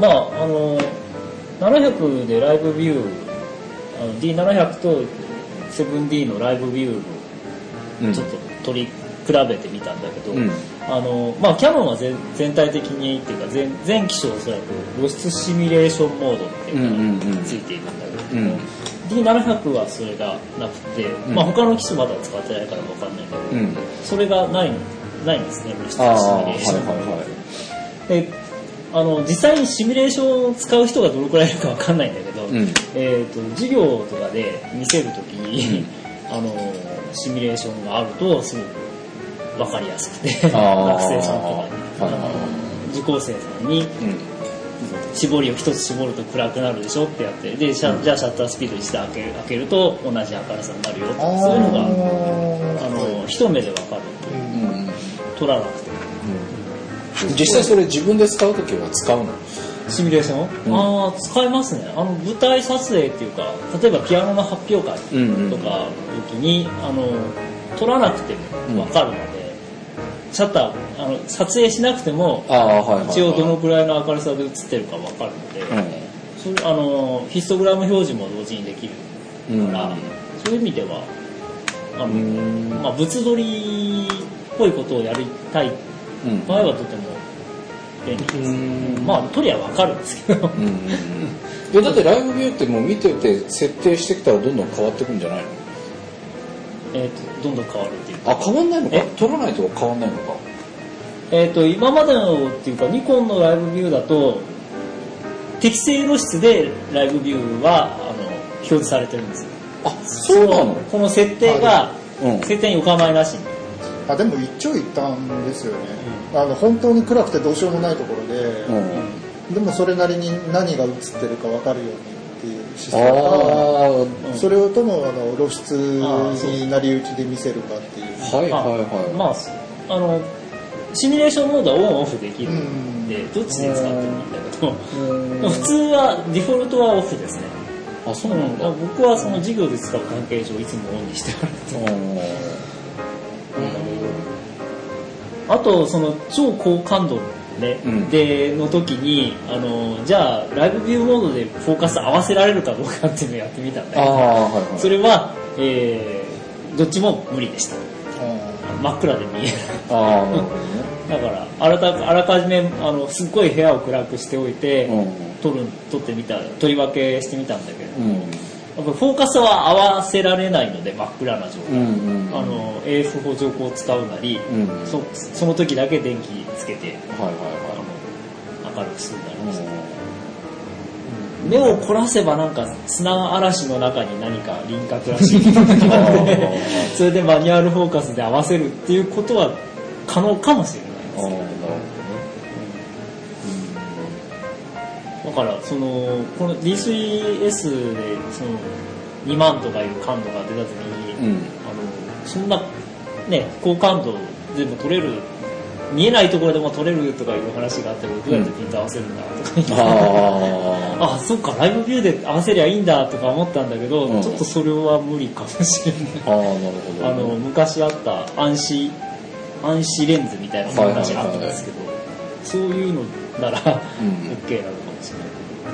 700でライブビューD700 と 7D のライブビューをちょっと取り比べてみたんだけど、キャノンは全体的にっていうか全機種おそらく露出シミュレーションモードっていうのがついているんだけども、D700 はそれがなくて、他の機種まだ使ってないから分かんないんだけど、それがないんですね、露出シミュレーションモードで。実際にシミュレーションを使う人がどのくらいいるか分かんないんだけど、授業とかで見せるときに、シミュレーションがあるとすごく分かりやすくて学生さんとかに、受講生さんに、絞りを一つ絞ると暗くなるでしょってやって、でじゃあシャッタースピードにして開けると同じ明るさになるよとか、そういうのが一目で分かる、取らなくて。 実際それ自分で使うときは使うの？ シミュレーション、使いますね。舞台撮影っていうか、例えばピアノの発表会とか時に、撮らなくても分かるので、シャッター撮影しなくても一応どのくらいの明るさで映ってるか分かるので、ヒストグラム表示も同時にできるから、そういう意味では物撮りっぽいことをやりたい場合はとても便利です。撮りゃ分かるんですけどだってライブビューってもう見てて設定してきたらどんどん変わってくんじゃないの？ どんどん変わるっていうか。変わんないのか？撮らないと変わんないのか？ 今までのっていうかニコンのライブビューだと適正露出でライブビューは表示されてるんですよ。 そうなの？ この設定が、設定にお構いなしに。 でも一長一短ですよね。本当に暗くてどうしようもないところで、でもそれなりに何が映ってるか分かるようにっていうシステムが、それをとも露出になり打ちで見せるかっていう。 シミュレーションモードはオンオフできるんで、どっちで使ってもいいんだけど、普通はデフォルトはオフですね。 そうなんだ。 僕はその授業で使う関係上いつもオンにしてあるんで。あとその超高感度ね、での時にじゃあライブビューモードでフォーカス合わせられるかどうかっていうのをやってみたんだけど、それは、どっちも無理でした。真っ暗で見える。だからあらかじめすっごい部屋を暗くしておいて、撮ってみた、撮り分けしてみたんだけど、やっぱフォーカスは合わせられないので真っ暗な状態、AF 補助光を使うなり、その時だけ電気つけて、明るくするなりですね。目を凝らせばなんか砂嵐の中に何か輪郭らしいものがあってそれでマニュアルフォーカスで合わせるっていうことは可能かもしれないですね。だからこの D3S でその2万とかいう感度が出た時に、そんなね高感度全部取れる、見えないところでも撮れるとかいう話があったけど、どうやってピント合わせるんだとか言って、そっかライブビューで合わせりゃいいんだとか思ったんだけど、ちょっとそれは無理かもしれない。昔あった暗視レンズみたいな話があったんですけど、そういうのなら OK なのかもしれ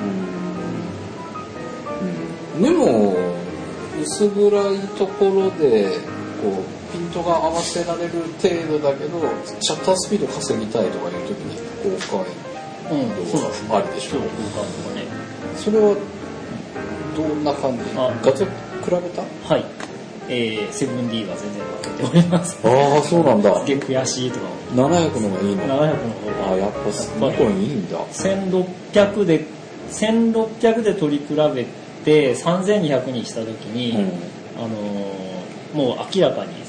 ない。でも薄暗いところでこうピントが合わせられる程度だけどシャッタースピード稼ぎたいとかいう時に高解度があるでしょ。それはどんな感じ？画像比べた？ はい。7D は全然負けております。 そうなんだ。 すげえ悔しいとか。 700のがいいの？ 700の方が。 やっぱニコンいいんだ。 1600で取り比べて3200にした時に、もう明らかに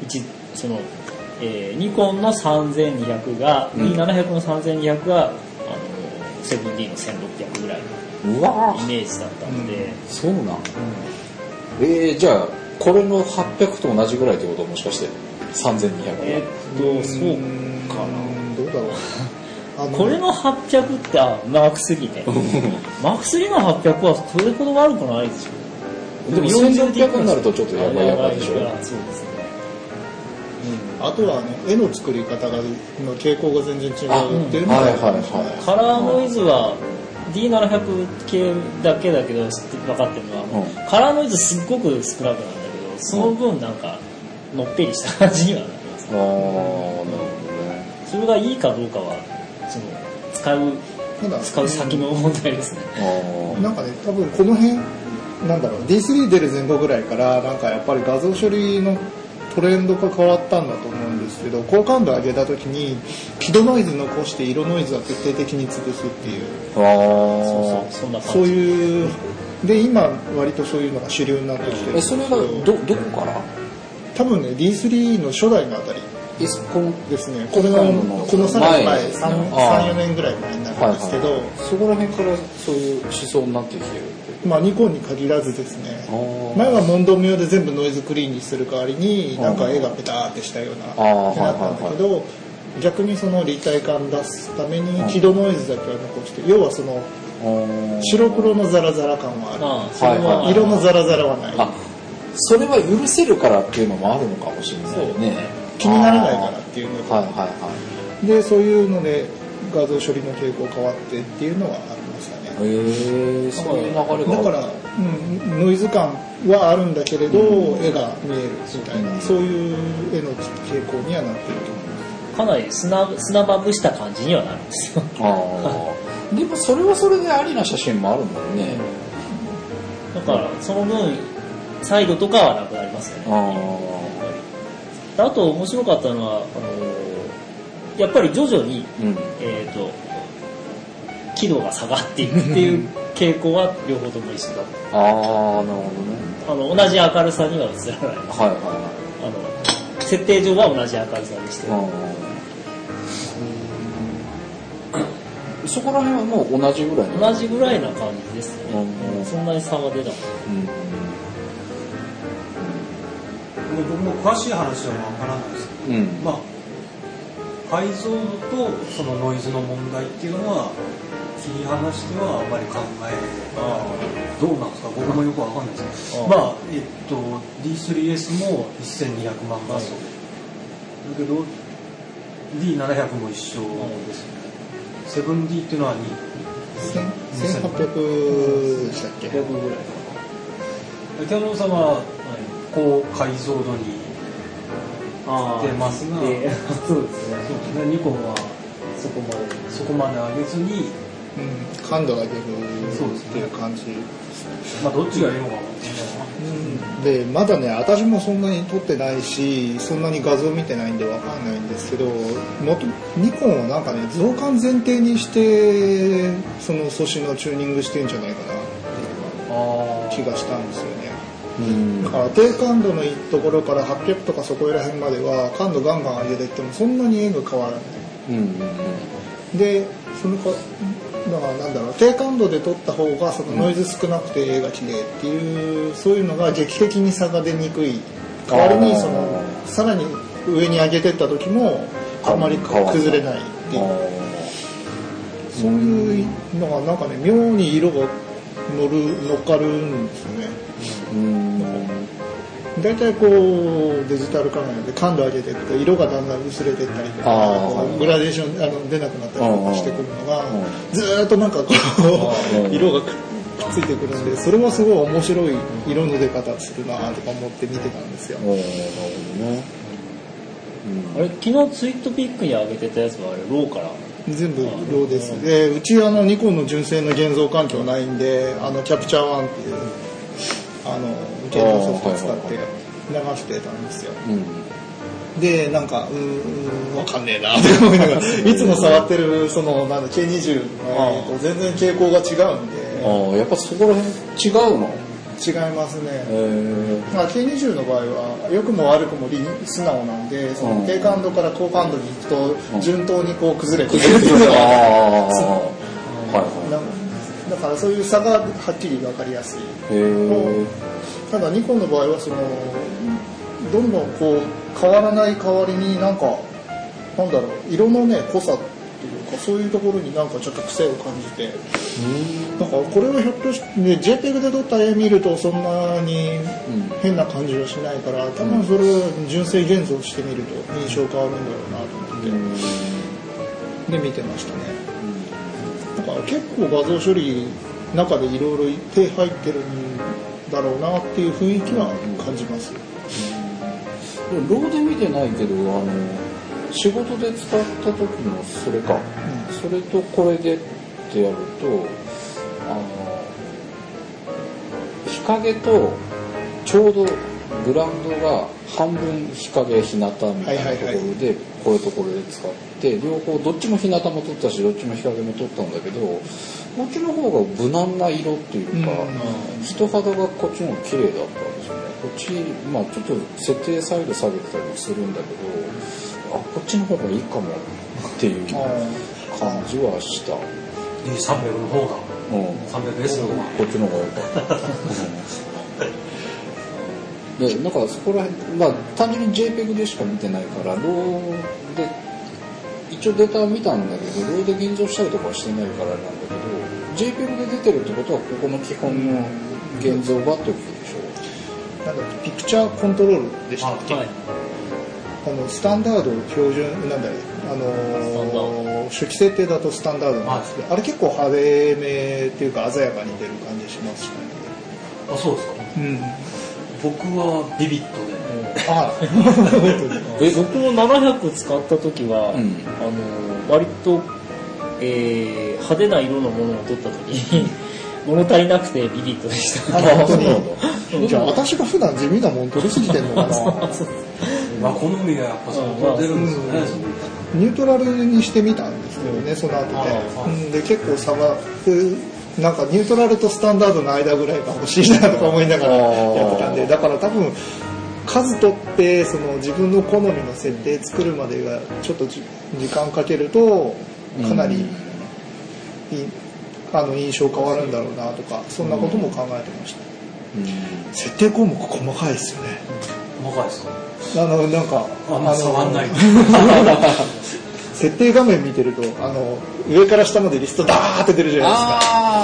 ニコンの3200が、D700 の3200が7D の1600ぐらいのイメージだったので。 そうなん。じゃあこれの800と同じぐらいってこと？もしかして3200？ そうかな。 どうだろう。 これの800ってマーク3ね。マーク3の800はそれほど悪くないでしょ。 でも1600になるとちょっとやばいでしょ。そうですね。 あとは絵の作り方の傾向が全然違うっていうのが、 カラーノイズは D700 系だけだけど分かってるのは、カラーノイズすっごく少なくなんだけど、その分なんかのっぺりした感じにはなりますね。 なるほどね。 それがいいかどうかは使う先の問題ですね。 なんかね、多分この辺D3 出る前後ぐらいからなんかやっぱり画像処理のトレンドが変わったんだと思うんですけど、高感度上げた時に輝度ノイズ残して色ノイズは徹底的に潰すっていう、そういうで今割とそういうのが主流になってきてる。 それがどこから多分ね D3 の初代のあたりですね。このさらに前 3,4 年ぐらい前になるんですけど、 そこら辺からそういう思想になってきてる。 ニコンに限らずですね、前は問答無用で全部ノイズクリーンにする代わりになんか絵がペターってしたような絵だったんだけど、 逆にその立体感出すために輝度ノイズだけは残して、要はその白黒のザラザラ感はある、色のザラザラはない。 それは許せるからっていうのもあるのかもしれないよね。 気にならないからっていうので、でそういうので画像処理の傾向変わってっていうのはありましたね。 そういう流れがだから、ノイズ感はあるんだけれど、絵が見えるみたいな、そういう絵の傾向にはなっていると思います。 かなり砂まぶした感じにはなるんですよ。 でもそれはそれでありな写真もあるもんね。 だからその分サイドとかはなくなりますよね。あと面白かったのはやっぱり徐々に、輝度が下がっていくっていう傾向は両方とも一緒だった。 なるほどね。 同じ明るさには映らないです。設定上は同じ明るさにしてる。 そこら辺はもう同じぐらい同じぐらいな感じですね。そんなに差は出なかった。 僕も詳しい話はわからないですけど、まあ解像度とそのノイズの問題っていうのは切り離してはあまり考えどうなんですか、僕もよくわかんないですけど、まあD3S も1200万画素だけど D700 も一緒ですよね。7D っていうのは 1800でしたっけ。 100ぐらいかな。キャノンさんは高解像度に出ますが、 そうですね。ニコンはそこまで上げずに、 感度を上げるっていう感じですね。 まあどっちがいいのかも。 でまだね、私もそんなに撮ってないし、そんなに画像見てないんでわかんないんですけど、ニコンはなんかね、増刊前提にしてその素子のチューニングしてんじゃないかなっていう気がしたんですよね。だから低感度のところから800とかそこら辺までは感度ガンガン上げていってもそんなに絵が変わらない。でそのだからなんだろう、低感度で撮った方がそのノイズ少なくて絵が綺麗っていう、そういうのが劇的に差が出にくい。代わりにそのさらに上に上げていった時もあんまり崩れないっていう、そういうのがなんかね、妙に色が乗っかるんですよね。だいたいこうデジタルカメラで感度上げていくと色がだんだん薄れていったりとか、グラデーション出なくなったりとかしてくるのがずーっとなんかこう色がくっついてくるんで、それはすごい面白い色の出方するなとか思って見てたんですよ。 あれ昨日ツイートピックに上げてたやつはあれローから全部ローです。でうちニコンの純正の現像環境ないんで、キャプチャー1っていう現像ソフトを使って流してたんですよ。でなんかわかんねえなって思いながらいつも触ってるそのK20 の全然傾向が違うんで。 やっぱそこら辺違うの？ 違いますね。K20 の場合は良くも悪くも素直なんで、その低感度から高感度に行くと順当にこう崩れていくっていうのがだからそういう差がはっきり分かりやすい。ただニコンの場合はそのどんどんこう変わらない代わりになんだろう、色のね濃さっていうか、そういうところになんかちょっと癖を感じて、なんかこれはひょっとして、ね、JPEG で撮った絵見るとそんなに変な感じはしないから、多分それは純正現像してみると印象変わるんだろうなと思ってで見てましたね。だから結構画像処理中でいろいろ手入ってるんだろうなっていう雰囲気は感じます。 ローで見てないけど仕事で使った時のそれか、それとこれでってやると日陰とちょうどグラウンドが半分日陰日向みたいなところでこれとこれで使って両方どっちも日向も取ったしどっちも日陰も取ったんだけど、こっちの方が無難な色っていうか、人肌がこっちの方が綺麗だったんですよね。こっちちょっと設定サイド下げてたりするんだけど、こっちの方がいいかもっていう感じはした。 300の方が、300S の方がこっちの方が良かったでなんかそこら辺単純に JPEG でしか見てないからローで一応データ見たんだけど、ローで現像したりとかはしてないからなんだけど、JPEG で出てるってことはここの基本の現像がってことでしょ。 なんだっけ、ピクチャーコントロールでしたっけ。スタンダード標準なんだよ、初期設定だとスタンダードなんですけど、あれ結構派手めっていうか鮮やかに出る感じしましたね。 あ、そうですか。うん。僕はビビットで。 僕も700使った時は、割と、派手な色のものを撮った時に物足りなくてビビットでした。 じゃあ私が普段地味なもん撮りすぎてんのかな。 まあ好みがやっぱそう出るんですよね。 ニュートラルにしてみたんですけどね、その後で。で結構差がなんかニュートラルとスタンダードの間ぐらいが欲しいなとか思いながらやってたんで、だから多分数取ってその自分の好みの設定作るまでがちょっと時間かけるとかなり印象変わるんだろうなとか、そんなことも考えてました。設定項目細かいですよね。 細かいですか。 なんか触んない。 設定画面見てると上から下までリストダーって出るじゃないですか。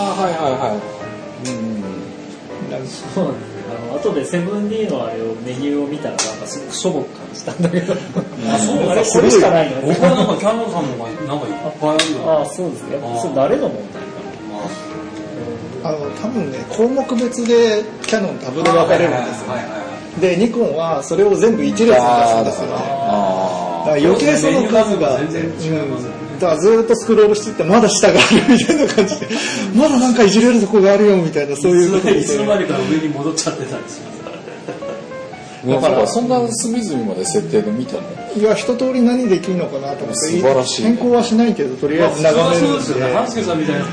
そうなんです。後で 7D のあれをメニューを見たらなんかすごくしょぼく感じたんだけど、あれこれしかないの。 僕はなんかキャノンさんの方がなんかいっぱいあるよ。 あ、そうですね。やっぱそれ誰の問題かな。 多分ね、項目別でキャノンタブで分かれるんですよね。でニコンはそれを全部一列に出すんですよね。だから余計その数がだからずっとスクロールしていってまだ下があるみたいな感じでまだなんかいじれるとこがあるよみたいな、そういうことでいつの間にか上に戻っちゃってたんですよ。 だからそんな隅々まで設定で見たの？ いや、一通り何できるのかなと思って素晴らしい、 変更はしないけどとりあえず眺めるんで。 そうですよね。ハンスケさんみたいな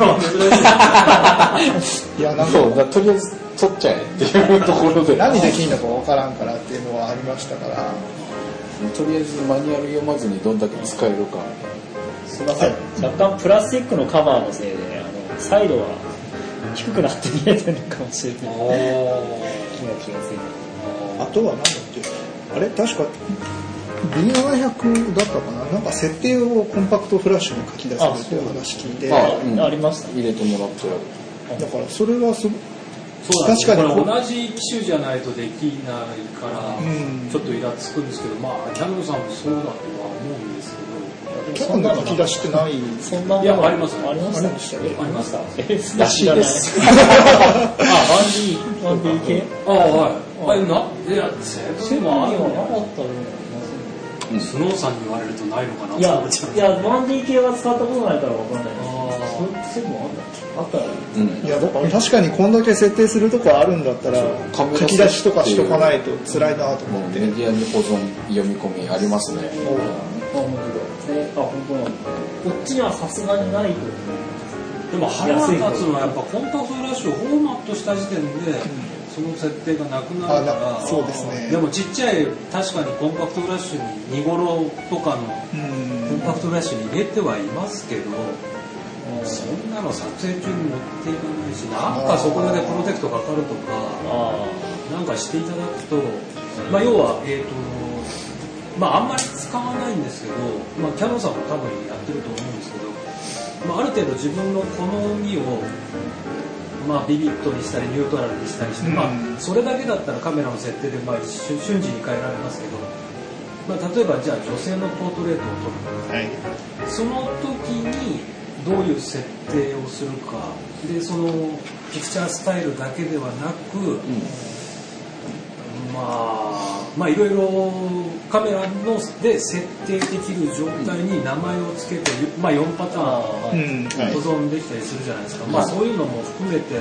いや、なんかとりあえず取っちゃえっていうところで何できるのか分からんからっていうのはありましたから、 とりあえずマニュアル読まずにどんだけ使えるか。 すいません、若干プラスチックのカバーのせいでサイドは低くなって見えてるのかもしれない気がする。 あとは何だっけ、あれ確か B700 だったかな、なんか設定をコンパクトフラッシュに書き出せるっていう話聞いて、 ありました、 入れてもらってだからそれは確かに同じ機種じゃないとできないから、ちょっとイラつくんですけど、まあキャノンさんもそうだとは思うんですけど、 キャノンの書き出しってない？ そんなもの。いや、あります。ありました。ありました。 らしいです。 1D 系？ はい。いや、全部あるのなかったよ。スノーさんに言われるとないのかな。いや、 1D 系は使ったことないからわかんないですけど、そういうもあったら。 いや、確かにこんだけ設定するとこあるんだったら書き出しとかしとかないと辛いなと思って。 メディアに保存読み込みありますね。 本当なんだ。こっちにはさすがにないと思う。 でも腹が立つのはやっぱコンパクトフラッシュをフォーマットした時点でその設定がなくなるから。 そうですね。 でもちっちゃい確かにコンパクトフラッシュに2頃とかのコンパクトフラッシュに入れてはいますけど、そんなの撮影中に持っていかないし、なんかそこだけプロテクトかかるとかなんかしていただくと、まあ要はあんまり使わないんですけど、キャノンさんも多分やってると思うんですけど、ある程度自分の好みを、ビビットにしたりニュートラルにしたりして、それだけだったらカメラの設定で瞬時に変えられますけど、例えばじゃあ女性のポートレートを撮る、その時にどういう設定をするかで、そのピクチャースタイルだけではなく、いろいろカメラので設定できる状態に名前を付けて、4パターン保存できたりするじゃないですか。そういうのも含めて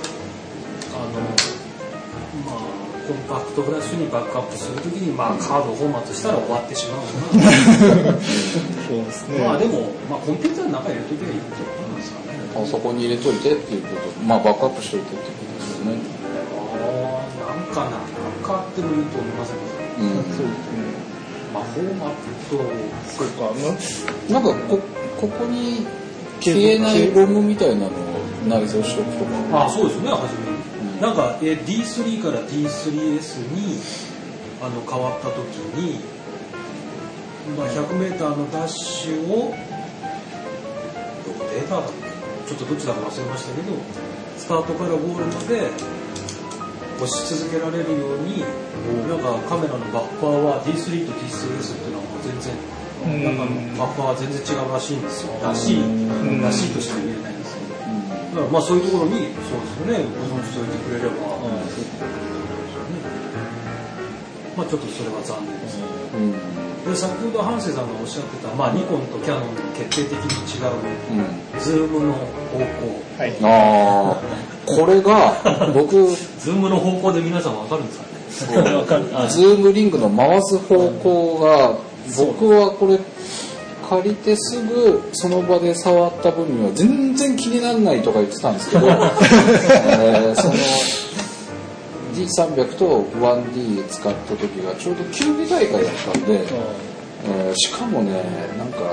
コンパクトフラッシュにバックアップするときにカードをフォーマットしたら終わってしまうのなそうですね。でもコンピューターの中に入れときゃいいってことなんですかね。 そこに入れといてっていうこと、バックアップしといてっていうことですよね。 なんかあってもいいと思いますけど、そうですね。フォーマット、 そうか、 なんかここに消えないロムみたいなのを内蔵しておくとか。 そうですね、初めに。なんか D3 から D3S に変わった時に 100m のダッシュをデータちょっとどっちだか忘れましたけど、スタートからゴールまで押し続けられるように、なんかカメラのバッファーは D3 と T3S っていうのはもう全然なんかバッファーは全然違うらしいんですよ。らしいとしか言えないんですけど、だからまあそういうところにそうですよね、ご存知しておいてくれれば、まあちょっとそれは残念ですね。で先ほどハンセさんがおっしゃってた、まあ、ニコンとキヤノンの決定的に違う、ズームの方向、 はい、あこれが僕ズームの方向で皆さん分かるんですかね。 ズームリングの回す方向が、僕はこれ借りてすぐその場で触った分には全然気にならないとか言ってたんですけどその D300 と 1D 使った時がちょうど球技大会だったんで、しかもねなんか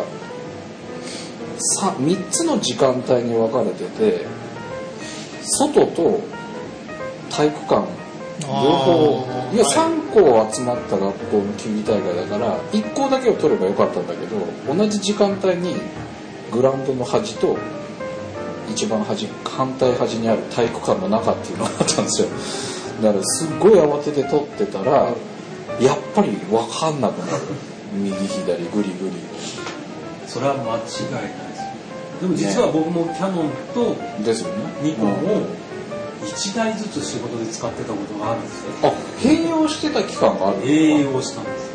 3つの時間帯に分かれてて、外と体育館両方、いや3校集まった学校の球技大会だから1校だけを取ればよかったんだけど、同じ時間帯にグラウンドの端と一番端反対端にある体育館の中っていうのがあったんですよ。だからすっごい慌てて撮ってたらやっぱり分かんなくなる。右左グリグリ。 それは間違いないです。でも実は僕もキヤノンとニコンを1台ずつ仕事で使ってたことがあるんですよ。 あ、併用してた期間があるんですか。 併用したんです。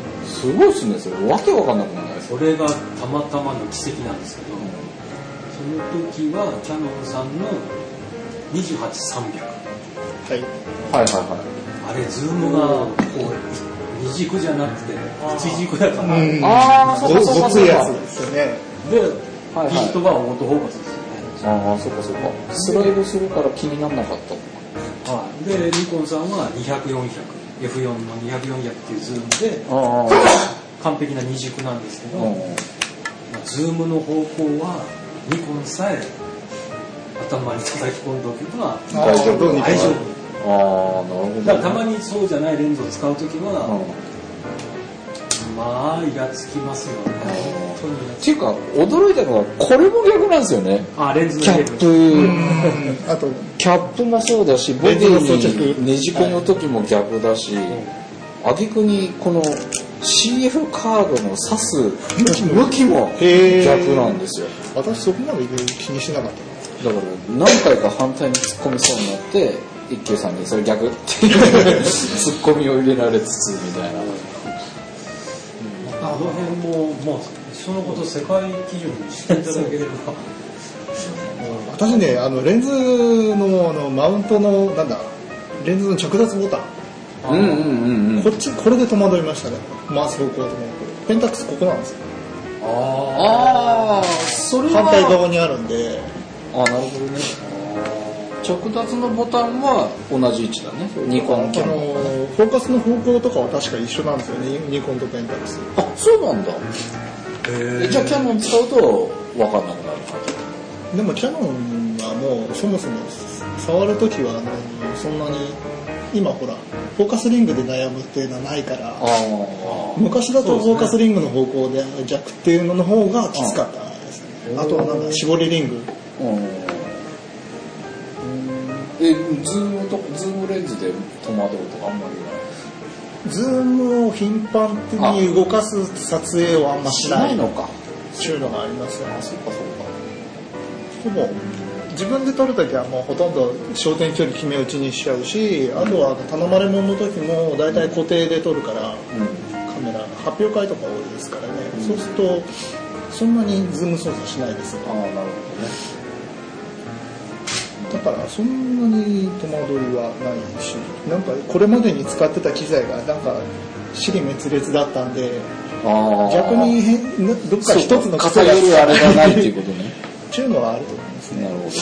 すごいですね。それわけわかんなくならないですか。 それがたまたまの奇跡なんですけど、その時はキヤノンさんの28300。 はい、 はいはいはい。 あれズームがこう二軸じゃなくて一軸だから、 ああそうかそうかそうかですよね。 で、はいはい、ピットがオートフォーカスですよね。 ああそうかそうか。スライドするから気にならなかった。 はい。でニコンさんは200、400、F4 の200、400っていうズームで完璧な二軸なんですけど、ズームの方向はニコンさえ頭に叩き込んでおけば大丈夫。 ああなるほど。 だからたまにそうじゃないレンズを使うときは、まあイラつきますよね。 っていうか驚いたのはこれも逆なんですよね。 レンズのキャップ、あとキャップもそうだし、ボディにねじ込む時も逆だし、挙句にこの CF カードの刺す向きも逆なんですよ。 私そこまで気にしなかった。 だから何回か反対に突っ込みそうになって一休さんにそれ逆っていう突っ込みを入れられつつみたいな。 あの辺もまあそのこと世界基準にしていただければ。 私ねレンズのマウントのレンズの着脱ボタン、これで戸惑いましたね。回す方向ともペンタックスここなんですよ。 それは反対側にあるんで。 なるほどね。着脱のボタンは同じ位置だね。ニコンキャノン。 フォーカスの方向とかは確か一緒なんですよね。ニコンとペンタックス。 あ、そうなんだ。じゃあキャノン使うと分かんなくなる感じ。 でもキャノンはもうそもそも触るときはそんなに今ほらフォーカスリングで悩むっていうのはないから。昔だとフォーカスリングの方向で弱っていうのの方がきつかったですね。あとは絞りリング。 ズームレンズで戸惑うとかあんまりない。 ズームを頻繁的に動かす撮影をあんましないのか。 そういうのがありますよね。 そうか。 でも自分で撮るときはもうほとんど焦点距離決め打ちにしちゃうし、あとは頼まれ物の時も大体固定で撮るから、カメラ発表会とか多いですからね。そうするとそんなにズーム操作しないですよ。 なるほどね。 だからそんなに戸惑いはないし、なんかこれまでに使ってた機材がなんか尻滅裂だったんで、逆にどっか一つの偏るあれがないっていうことね。 っていうのはあると思いますね。 なるほどね。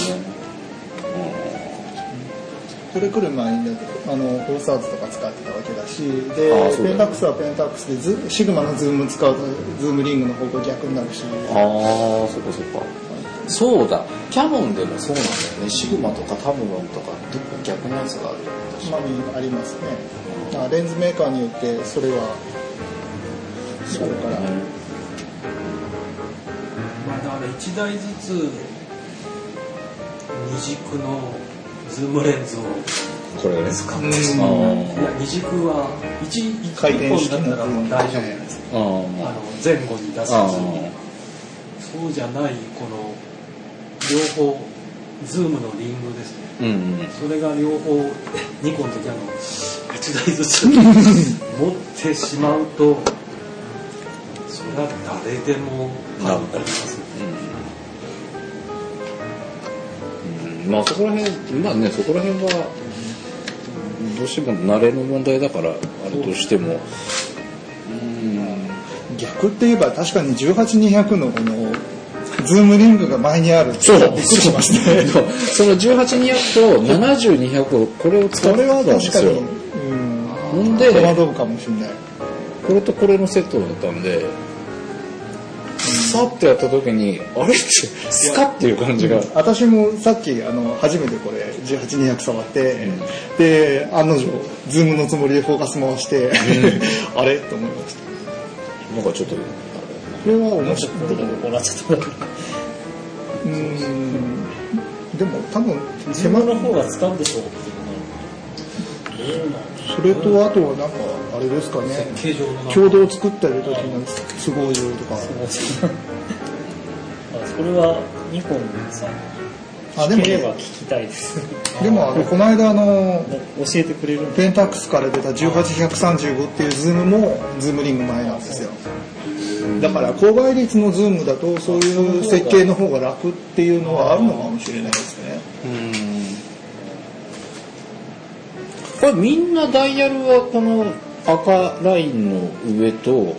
これ来る前にオーサーズとか使ってたわけだし、でペンタックスはペンタックスでシグマのズーム使うとズームリングの方向逆になるし。 そっか。そうだ、キヤノンでもそうなんだよね。シグマとかタムロンとかどっか逆のやつがあるよね。 ありますね。レンズメーカーによってそれはそうだから、 1台ずつ二軸のズームレンズをこれ使ってしまう。いや二軸は1本だったらもう大丈夫ですね。前後に出さずに。そうじゃないこの両方ズームのリングですね。それが両方ニコンとキヤノン1台ずつ持ってしまうと、それは誰でもパッとありますよね。 まあそこら辺、まあね、そこら辺はどうしても慣れの問題だからあるとしても、 逆って言えば確かに18200のこのズームリングが前にあるってびっくりしましたね。 その18200と70200をこれを使ってたんですよ。 ほんで戸惑うかもしれない。 これとこれのセットだったんで、さってやった時にあれってスカっていう感じが。 私もさっき初めてこれ18200触って、で案の定ズームのつもりでフォーカス回して、あれと思いました。 なんかちょっとこれは面白い。でも多分自分の方が使うでしょう。 それとあとはなんかあれですかね、共同作ってる時の都合上とか。 それはニコンさん聞ければ聞きたいです。 でもこの間教えてくれるペンタックスから出た18135っていうズームもズームリング前なんですよ。だから高倍率のズームだとそういう設計の方が楽っていうのはあるのかもしれないですね。 これみんなダイヤルはこの赤ラインの上と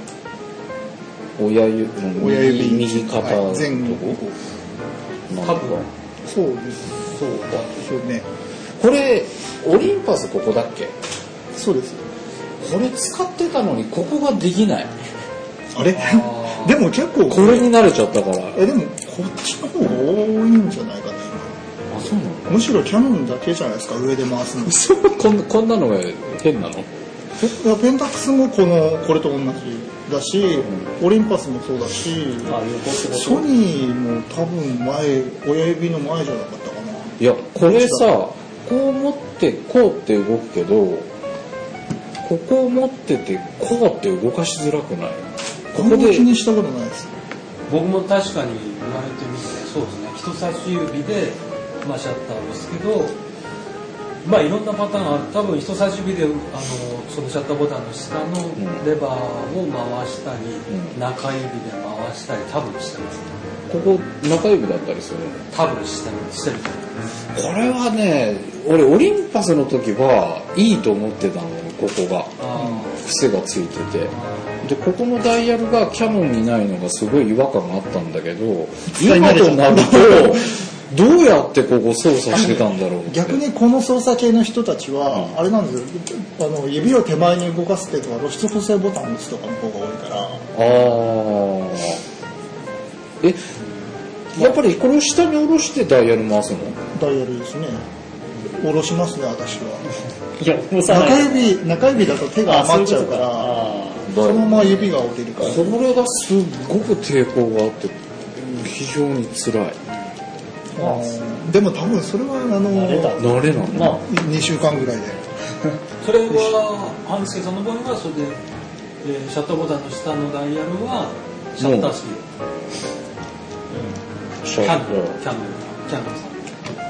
親指右肩のとこ、 多分そうですそうだですよね。 これオリンパスここだっけ？ そうです。 これ使ってたのにここができない。 あれでも結構これに慣れちゃったから。 でもこっちの方が多いんじゃないかな。 あ、そうなの？ むしろキヤノンだけじゃないですか、上で回すの。 こんなのが変なの？ ペンタックスもこれと同じだし、オリンパスもそうだし、ソニーも多分親指の前じゃなかったかな。 いやこれさ、こう持ってこうって動くけど、ここを持っててこうって動かしづらくない？ ここで気にしたことないです。 僕も確かに言われてみて、そうですね、人差し指で、シャッターを押すけど、いろんなパターンある。多分人差し指でそのシャッターボタンの下のレバーを回したり、中指で回したり多分してますね。 ここ中指だったりするの？ 多分してる。 これはね、俺オリンパスの時はいいと思ってたのよ、ここが癖がついてて。でここのダイヤルがキヤノンにないのがすごい違和感があったんだけど、今となるとどうやってここ操作してたんだろうって。 逆にこの操作系の人たちは、あれなんですよ、指を手前に動かすっていうのは露出補正ボタンを押すとかの方が多いから。 やっぱりこれを下に下ろしてダイヤル回すの？ ダイヤルですね。下ろしますね、私は。 いや、 中指だと手が余っちゃうから、そのまま指が降りるから。 これがすっごく抵抗があって非常に辛い。 でも多分それは慣れなの 2週間ぐらいで。 それは半助さんの場合はそれで、シャッターボタンの下のダイヤルはシャッタースピード、キャノンさん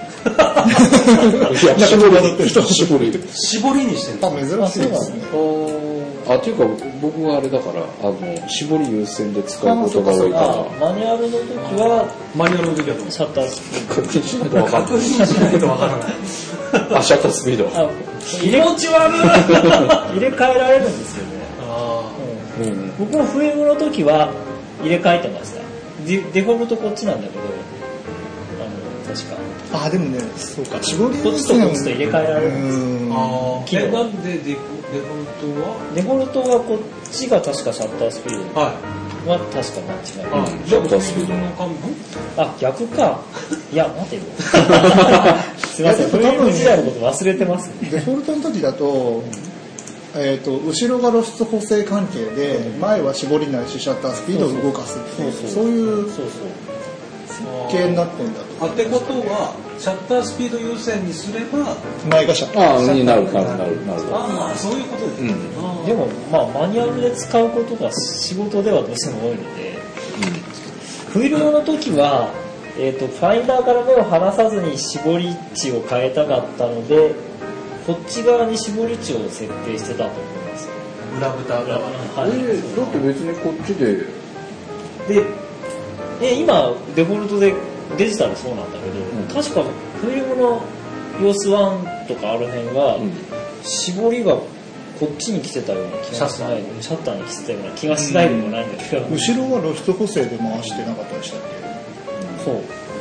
絞りにしてる。 珍しいですね。 っていうか僕はあれだから絞り優先で使うことが多いから。 マニュアルの時はシャッタースピード確認しないと分からない。シャッタースピード気持ち悪い入れ替えられるんですよね。僕もフィルムの時は入れ替えてました。デフォルトこっちなんだけど、確か。 でもね、そうか、絞りこっちとこっちと入れ替えられるんですよ。 なんでデフォルトは？ デフォルトはこっちが確かシャッタースピードは確か間違いない。 じゃあスピードの感分？ 逆か。いや、待てよ。すいません、フィルム時代のこと忘れてます。 デフォルトの時だと後ろが露出補正関係で、前は絞りないしシャッタースピードを動かすっていう、そういう設計になってんだと。 ってことはシャッタースピード優先にすれば前がシャッターになるそういうことですね。 でもマニュアルで使うことが仕事ではどうしても多いので、フィルムの時はファインダーから目を離さずに絞り値を変えたかったので、こっち側に絞り値を設定してたと思います。 裏蓋側。 だって別にこっちで今デフォルトでデジタルそうなんだけど、確かフィルムの様子1とかある辺は、絞りがこっちに来てたような気がしない、シャッターに来てたような気がしないでもないんだけど、 後ろは露出補正で回してなかったでしたっけ。 そう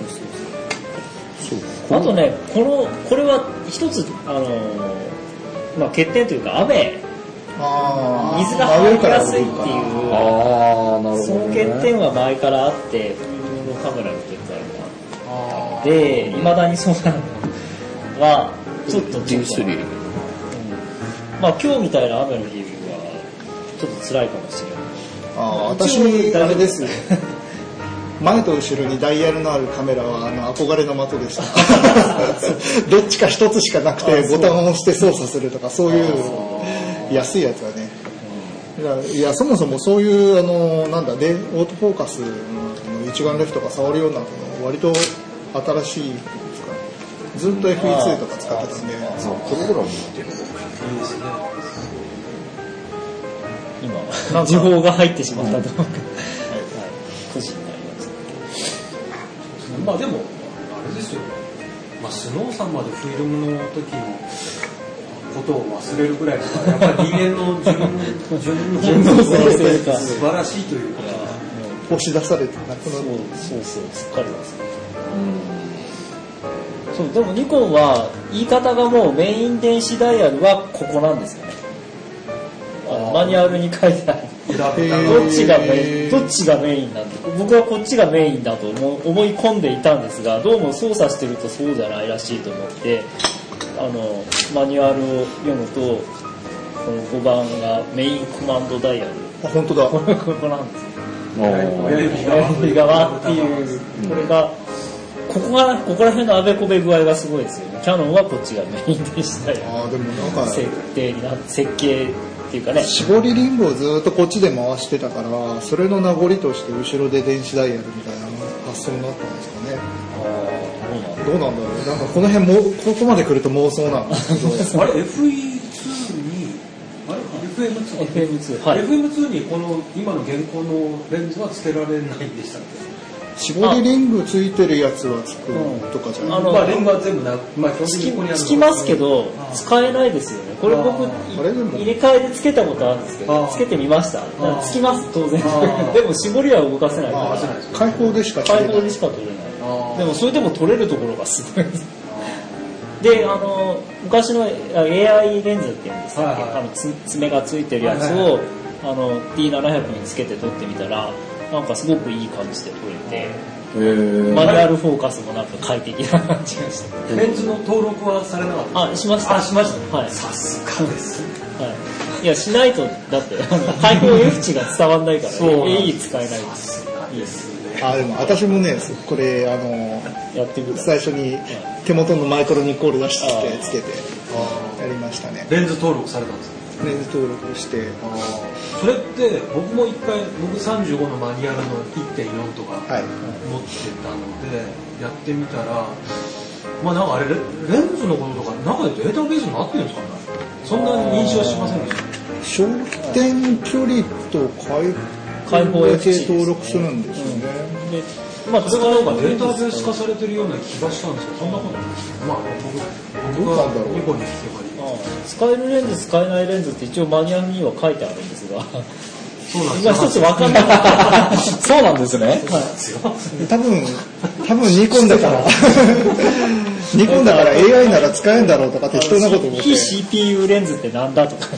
あとね、これは一つ欠点というか、雨水が入りやすいっていうその欠点は前からあって、フィルムのカメラの展開がで、いまだにそうなのはちょっと今日みたいな雨の日はちょっと辛いかもしれない。 私あれです前と後ろにダイヤルのあるカメラは憧れの的でしたどっちか一つしかなくてボタンを押して操作するとか、そういう安いやつはね、いやそもそもそういうオートフォーカスの一眼レフとか触るようになったの割と新しいですか、ずっと FE2 とか使ってたんで、 これぐらい持ってる今時報が入ってしまったと思う個人になりました。 でもあれですよ、スノーさんまでフィルムの時のことを忘れるぐらいやっぱり人間の順応性が素晴らしいというか、 押し出されてなくなる。 そうすっかりますね。そうでもニコンは言い方がもうメイン電子ダイヤルはここなんですよね。マニュアルに書いてあるどっちがメインなんだ、僕はこっちがメインだと思い込んでいたんですが、どうも操作してるとそうじゃないらしいと思って、マニュアルを読むとこの5番がメインコマンドダイヤル、 本当だ、 ここなんですよ。親指側っていう、これがここら辺のあべこべ具合がすごいですよね。キャノンはこっちがメインでしたよ。 でもなんか設計っていうかね、 絞りリングをずっとこっちで回してたから、それの名残として後ろで電子ダイヤルみたいな発想になったんですかね。どうなんだろう。なんかこの辺もここまで来ると妄想なんですけど。 あれ FE2 にFM2、はい、FM2 にこの今の現行のレンズはつけられないんでしたっけ。 絞りリングついてるやつはつくとかじゃない。 レングは全部つきますけど使えないですよね。これ僕入れ替えでつけたことあるんですけど、つけてみました。つきます当然。でも絞りは動かせないから。 開放でしか取れない。でもそれでも取れるところがすごいです。で昔の AI レンズっていうんですか、爪がついてるやつをD700 につけて撮ってみたら、なんかすごくいい感じで撮れて、マニュアルフォーカスもなんか快適な感じがして。 レンズの登録はされなかった？ しました。 はい。さすがです。 はい。いやしないとだって開放 F 値が伝わんないから AE 使えないです。いいですね。 でも私もねこれやってみた。 最初に手元のマイクロニコール出してつけてやりましたね。 レンズ登録されたんですか？ レンズ登録して。 それって僕も一回僕35のマニュアルの 1.4 とか持ってたのでやってみたら、なんかあれレンズのこととか中でデータベースになってるんですかね。そんなに認証しませんでした。 焦点距離と開放だけ登録するんですよね。 それがなんかデータベース化されてるような気がしたんですけど、そんなことないです。僕がニコンに聞けばいい。 使えるレンズ使えないレンズって一応マニュアルには書いてあるんですが、 そうなんです今一つ分かんなかった。 そうなんですね。 多分ニコンだからニコンだから AI なら使えんだろうとか適当なこと思って。 非 CPU レンズってなんだとか。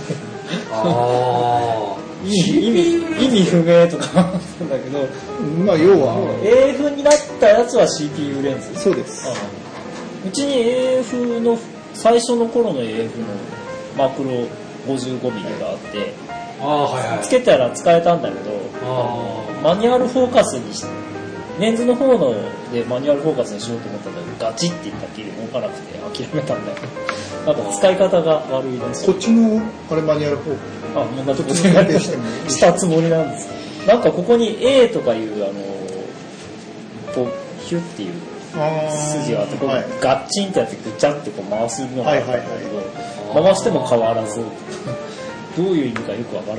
意味不明とかなんだけど、 要は AF になったやつは CPU レンズ。 そうです。 うちに AF の最初の頃の AF のマクロ 55mm があって、つけたら使えたんだけど、マニュアルフォーカスにしてレンズの方のでマニュアルフォーカスにしようと思ったんだけど、ガチっていったっきり動かなくて諦めたんだよ。なんか使い方が悪いらしい。 こっちのあれマニュアルフォーカス。 もうなんかこっちにしたつもりなんです。なんかここに A とかいうこうヒュッっていう筋があって、こうガッチンってやってぐちゃってこう回すのがあったんだけど、回しても変わらず、どういう意味かよくわからない。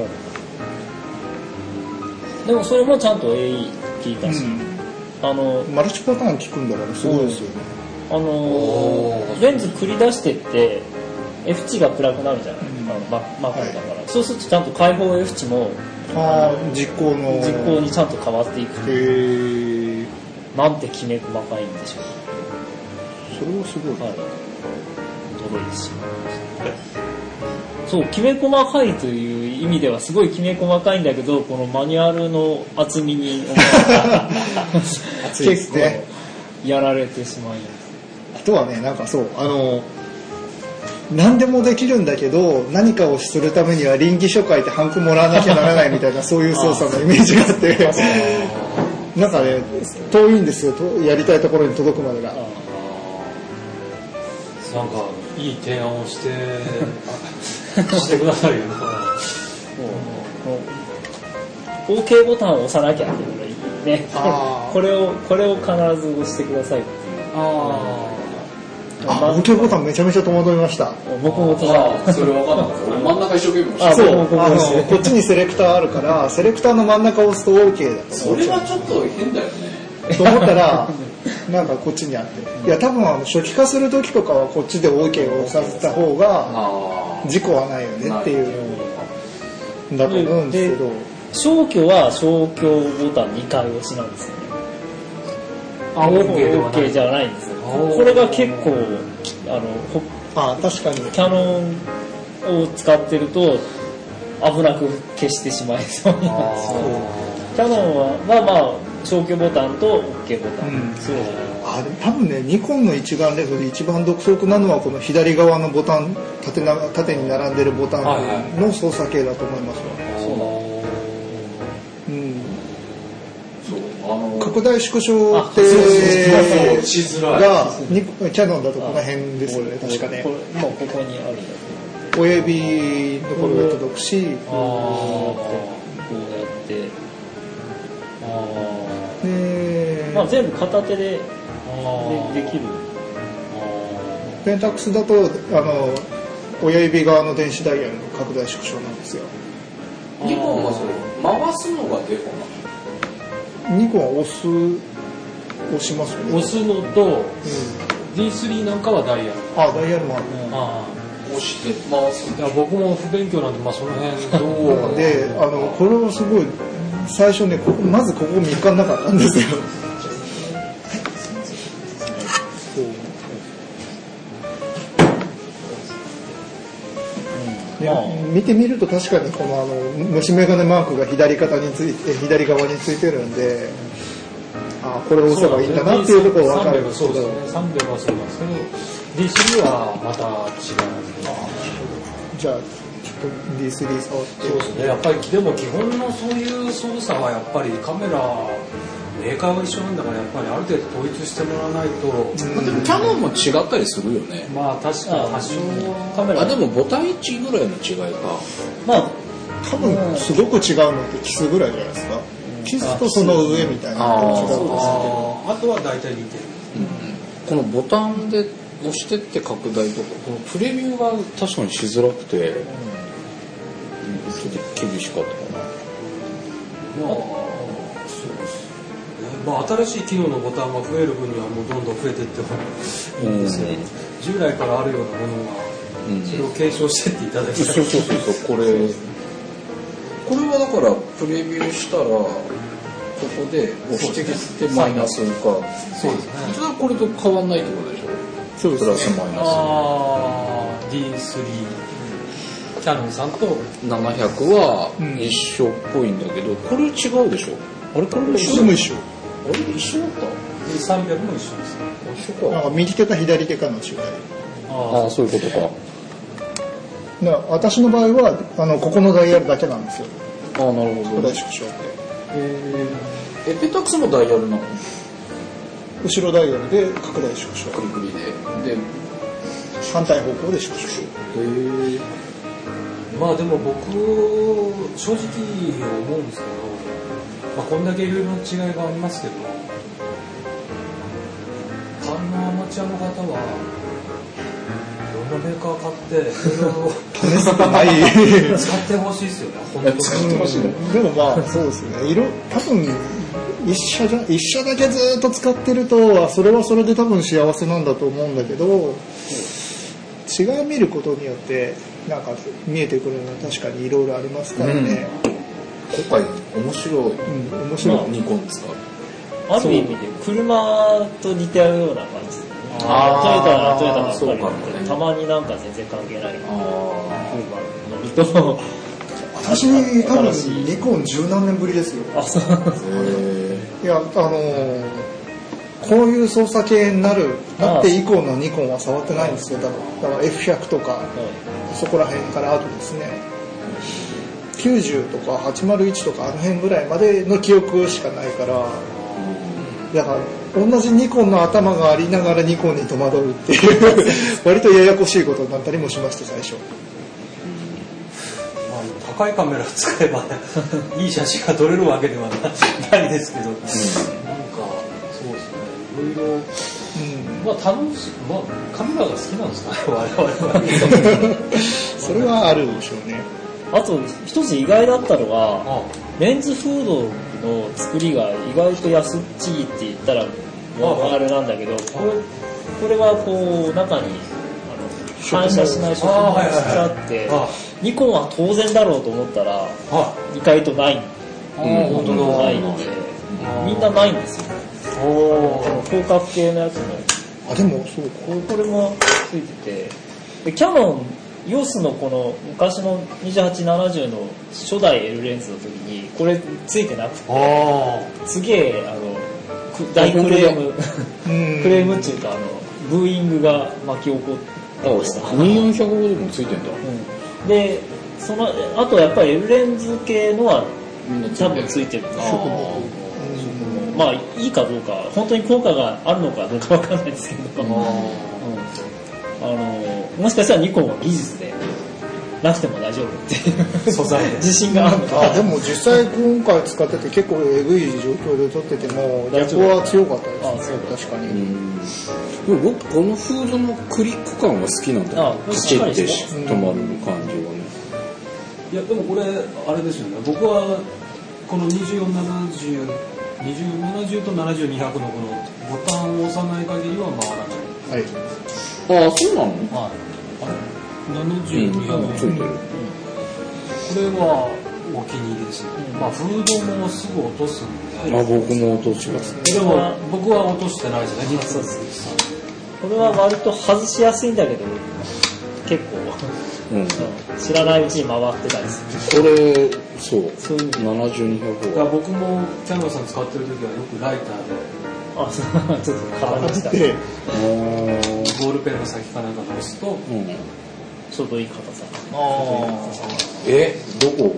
でもそれもちゃんと AE 聞いたし、 マルチパターン効くんだからすごいですよね。 レンズ繰り出してって F 値が暗くなるじゃない、マクロだから、そうするとちゃんと開放 F 値も実行にちゃんと変わっていく。なんてきめ細かいんでしょう。 それはすごい、 驚いてしまいました。そう、きめ細かいという意味ではすごいきめ細かいんだけど、このマニュアルの厚みに結構やられてしまいます。 あとはね、なんかそう何でもできるんだけど、何かをするためには臨機書書いてハンコもらわなきゃならないみたいなそういう操作のイメージがあってなんかね、遠いんですよ、やりたいところに届くまでが。 なんかいい提案をしてくださいよ。 OK ボタンを押さなきゃっていうのがいいね。これを必ず押してくださいっていう。 OK ボタンめちゃめちゃ戸惑いました。 僕も戸惑それ分かんなかった。真ん中一生懸命押して。こっちにセレクターあるからセレクターの真ん中を押すと OK だと。 それはちょっと変だよね。 と思ったらなんかこっちにあって、いや多分初期化する時とかはこっちで OK を押させた方が事故はないよねっていうだと思うんですけど、 消去は消去ボタン2回押しなんですよね。OK じゃないんですよ。これが結構確かにキヤノンを使ってると危なく消してしまいそうになるんですよ。キヤノンは消去ボタンと OK ボタン、そうじゃない。 でも多分ね、ニコンの一眼レフで一番独特なのはこの左側のボタン、縦に並んでるボタンの操作系だと思いますわ。拡大縮小ってがキヤノンだとこの辺ですよね、確かね。 ここにあるんだと親指のところで届くし、 こうやって全部片手でできる。 ペンタックスだと親指側の電子ダイヤルの拡大縮小なんですよ。 ニコンはそれ回すのがデフォなの？ ニコンは押しますよね。 押すのと、D3 なんかはダイヤル。 ダイヤルもある。 押して回す。 いや僕も不勉強なんでその辺どうでこれはすごい最初ね、まずここ見つかんなかったんですよ。見てみると確かにこの虫眼鏡マークが左側についてるんで、これを押せばいいんだなっていうところが分かるんですけど、 300はそうなんですけど D3 はまた違う。 じゃあちょっと D3 触って。 そうですね。やっぱりでも基本のそういう操作はやっぱりカメラメーカーが一緒なんだからやっぱりある程度統一してもらわないと。 でもキヤノンも違ったりするよね。 確かに多少カメラでもボタン位置ぐらいの違いか。 多分すごく違うのってキスぐらいじゃないですか。キスとその上みたいなのが違うんですけど、 あとは大体似てる。 このボタンで押してって拡大とかこのプレビューが確かにしづらくて、ちょっと厳しかったかな。 新しい機能のボタンが増える分にはもうどんどん増えていってもいいんですよね。従来からあるようなものがそれを継承してっていただきたい。 そうこれはだからプレビューしたらここで押してきてマイナスか。 そうですね。 それはこれと変わんないってことでしょ。 そうですね。 プラスマイナス。D3 キヤノンさんと 700は一緒っぽいんだけど、これ違うでしょ。あれこれ一緒も一緒。 あれ一緒だった？ 300 も一緒です。 一緒か。 右手か左手かの違い。 そういうことか。 私の場合はここのダイヤルだけなんですよ。 ああ、なるほど。 拡大縮小って。 ペタックスもダイヤルなの？ 後ろダイヤルで拡大縮小。 クリクリで。 反対方向で縮小。 まあでも僕正直思うんですけど、まあ、こんだけいろいろな違いがありますけど、ファンのアマチュアの方はいろんなメーカー買っていろいろ試せてない使ってほしいですよね。本当に使ってほしいね。 でもまあそうですね。多分一社だけずっと使ってるとそれはそれで多分幸せなんだと思うんだけど、違いを見ることによってなんか見えてくるのは確かにいろいろありますからね。 今回面白い、面白いニコンですか。 ある意味で車と似てるような感じですね。トヨタばっかりなんで、たまになんか全然関係ない車乗ると私多分ニコン十何年ぶりですよ。 あ、そういやこういう操作系になって以降のニコンは触ってないんですよ。だから F100 とか、そこら辺から後ですね。90とか801とかあの辺ぐらいまでの記憶しかないから、だから同じニコンの頭がありながらニコンに戸惑うっていう割とややこしいことになったりもしました最初。 高いカメラを使えばいい写真が撮れるわけではないですけど、なんかそうですね、いろいろ、まあ楽しい、まあカメラが好きなんですかね、我々は。 それはあるでしょうね。 あと一つ意外だったのが、レンズフードの作りが意外と安っちいって言ったらあれなんだけど、これはこう中に反射しない食品がしてあって、ニコンは当然だろうと思ったら意外とない。本当のないので、みんなないんですよ。広角系のやつも。 でもそうこれもついてて、キヤノンEOSのこの昔の2870の初代 L レンズの時にこれついてなくて、すげえ大クレームクレームっていうかブーイングが巻き起こってました。 2400でもついてんだ。 でそのあとやっぱり L レンズ系のは多分ついてるんですよ。まあいいかどうか本当に効果があるのかどうかわかんないですけど、もしかしたらニコンは技術でなくても大丈夫っていう素材で自信があるのか。 でも実際今回使ってて結構エグい状況で撮ってても逆は強かったですね。確かに。 でも僕このフードのクリック感が好きなんだよ。カチッて止まる感じはね。 いやでもこれあれですよね。僕はこの2470と7200のこのボタンを押さない限りは回らない。 はい。 ああ、そうなの？ はい。7200 ついてる。 これはお気に入りですね。まあフードもすぐ落とすんで。 僕も落としますね。 でも僕は落としてないじゃないですか。 これは割と外しやすいんだけど結構、知らないうちに回ってたりする。これそう7200は僕もキャノンさん使ってる時はよくライターでちょっと固まってたボールペンの先かなんか押すと、 ちょうどいい硬さ。 どこ？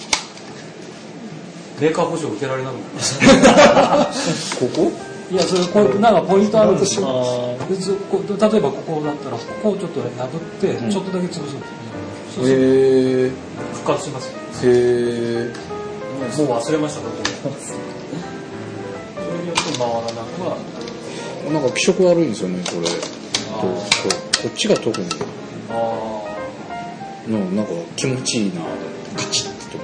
メーカー保証受けられなくなりました。ここ？いや、それなんかポイントあるんですよ。例えばここだったらここをちょっと破ってちょっとだけ潰すんですよ。復活しますよ。もう忘れましたここ。それによって回らなくはなんか気色悪いんですよねこれ。こっちが特になんか気持ちいいな、カチッとか。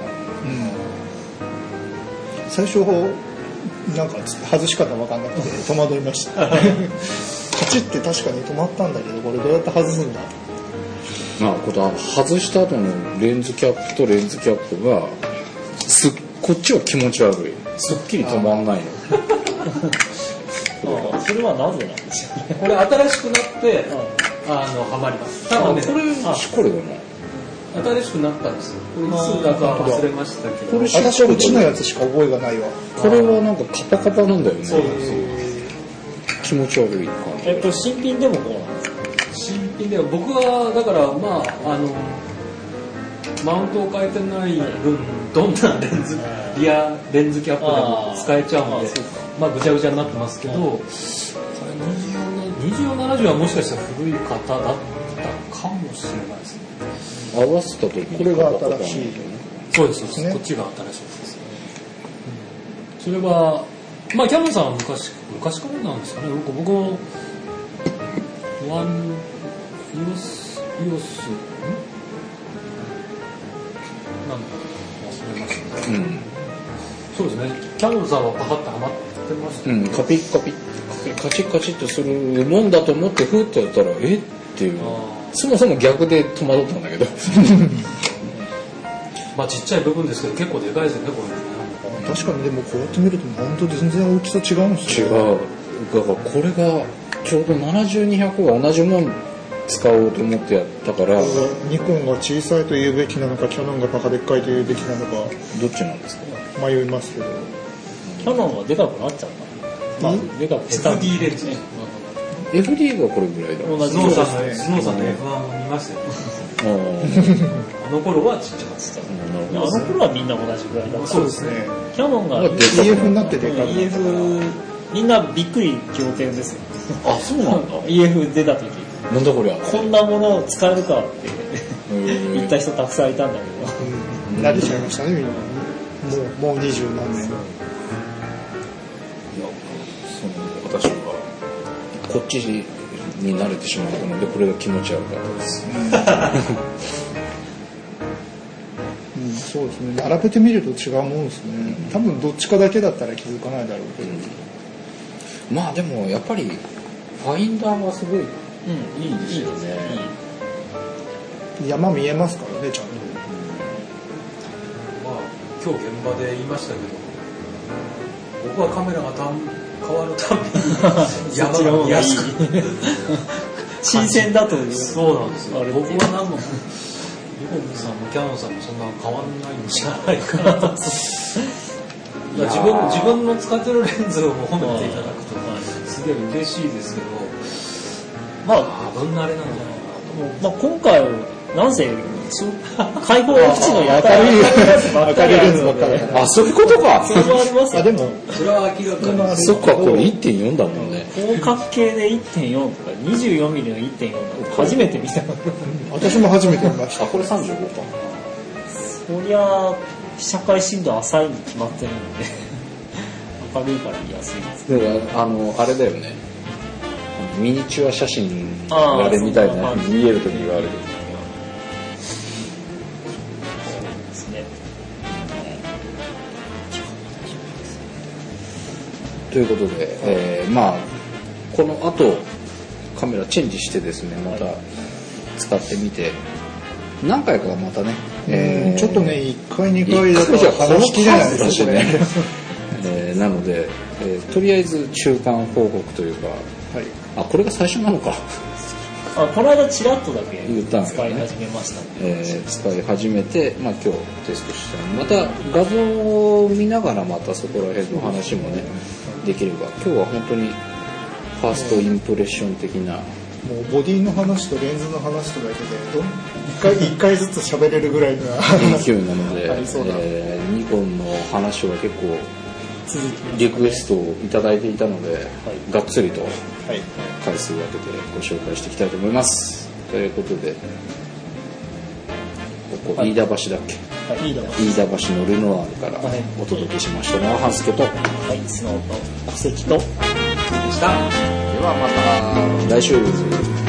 最初なんか外し方分かんなくて戸惑いました。カチッって確かに止まったんだけどこれどうやって外すんだ。 これ外した後のレンズキャップとレンズキャップがこっちは気持ち悪い。すっきり止まんないの。 それはなぜなんですか。 これ新しくなってはまります。多分ねこれだな。 新しくなったんですよ。これいつだか忘れましたけど。 私はうちのやつしか覚えがないわ。 これはなんかカパカパなんだよね。そうです。気持ち悪い感じ。 新品でもこうなんですか。 新品では僕はだからマウントを変えてない分どんなリアレンズキャップでも使えちゃうんで、ぐちゃぐちゃになってますけど、これ2470はもしかしたら古い方だったかもしれないですね。 合わせた時これが新しい。 そうですね。こっちが新しいです。それはキャノンさんは昔からなんですかね。僕もイオスなんだ忘れましたね。そうですね。キャノンさんはパカッとハマってましたね。 カピッカチッカチッとするもんだと思ってフーッとやったらっていう。そもそも逆で戸惑ったんだけど。 ちっちゃい部分ですけど結構でかいですよねこれ。 確かにでもこうやって見ると本当に全然大きさ違うんですよ。 違う。だからこれがちょうど70-200が同じもん使おうと思ってやったから。 ニコンが小さいと言うべきなのかキヤノンがバカでっかいと言うべきなのかどっちなんですか。 迷いますけど。 キヤノンはでかくなっちゃった。でかくした。 FD レンズね。 FD がこれぐらいだ。 スノーさんの F1 も見ましたよ。あの頃はちっちゃかった。 あの頃はみんな同じぐらいだった。 そうですね。 キヤノンが EF になってでかい。 EF みんなびっくり仰天ですよ。 あ、そうなんだ。 EF 出た時。 なんだこりゃ。 こんなものを使えるかって言った人たくさんいたんだけど。 慣れちゃいましたねみんな。もう20何年。 私はこっちに慣れてしまったのでこれが気持ち悪かったです。 そうですね。並べてみると違うもんですね。多分どっちかだけだったら気づかないだろうけど。 でもやっぱりファインダーはすごい、いいですよね。 山見えますからねちゃんと。 今日現場で言いましたけど、僕はカメラが変わるたびに山が見やすく新鮮だという。 そうなんですよ。僕はニコンさんもキヤノンさんもそんな変わらないんじゃないかなと。自分の使ってるレンズを褒めていただくとすげえ嬉しいですけど、多分あれなんじゃないかなと。 今回なんせ開放基地のやたら明るいレンズばっかり。 そういうことか。 それもありますよ。 でもそれは明らかに。 そっか、これ 1.4 だもんね。 広角系で 1.4 とか 24mm の 1.4 とか初めて見た。 私も初めて見ました。 これ35か。 そりゃ被写界深度浅いに決まってるので明るいから見やすいです。 だからあれだよね。ミニチュア写真あれみたいな見えるときがある。ということで、この後カメラチェンジしてですね、また使ってみて何回かまたね、 ちょっとね1回2回だと話しきれないですね。 なので、とりあえず中間報告というか、これが最初なのか。 この間チラッとだけ言ったんです使い始めましたね。 使い始めて、今日テストしたまた画像を見ながらまたそこら辺の話もね、できれば。今日は本当にファーストインプレッション的な、 もうボディの話とレンズの話とだけで1回ずつ喋れるぐらいの勢いなので、ニコンの話は結構リクエストをいただいていたので、がっつりと回数を分けてご紹介していきたいと思います。ということで、ここ飯田橋だっけ、飯田橋のルノワールからお届けしましたのは半助と、 スノーと小関とでした。 ではまた来週。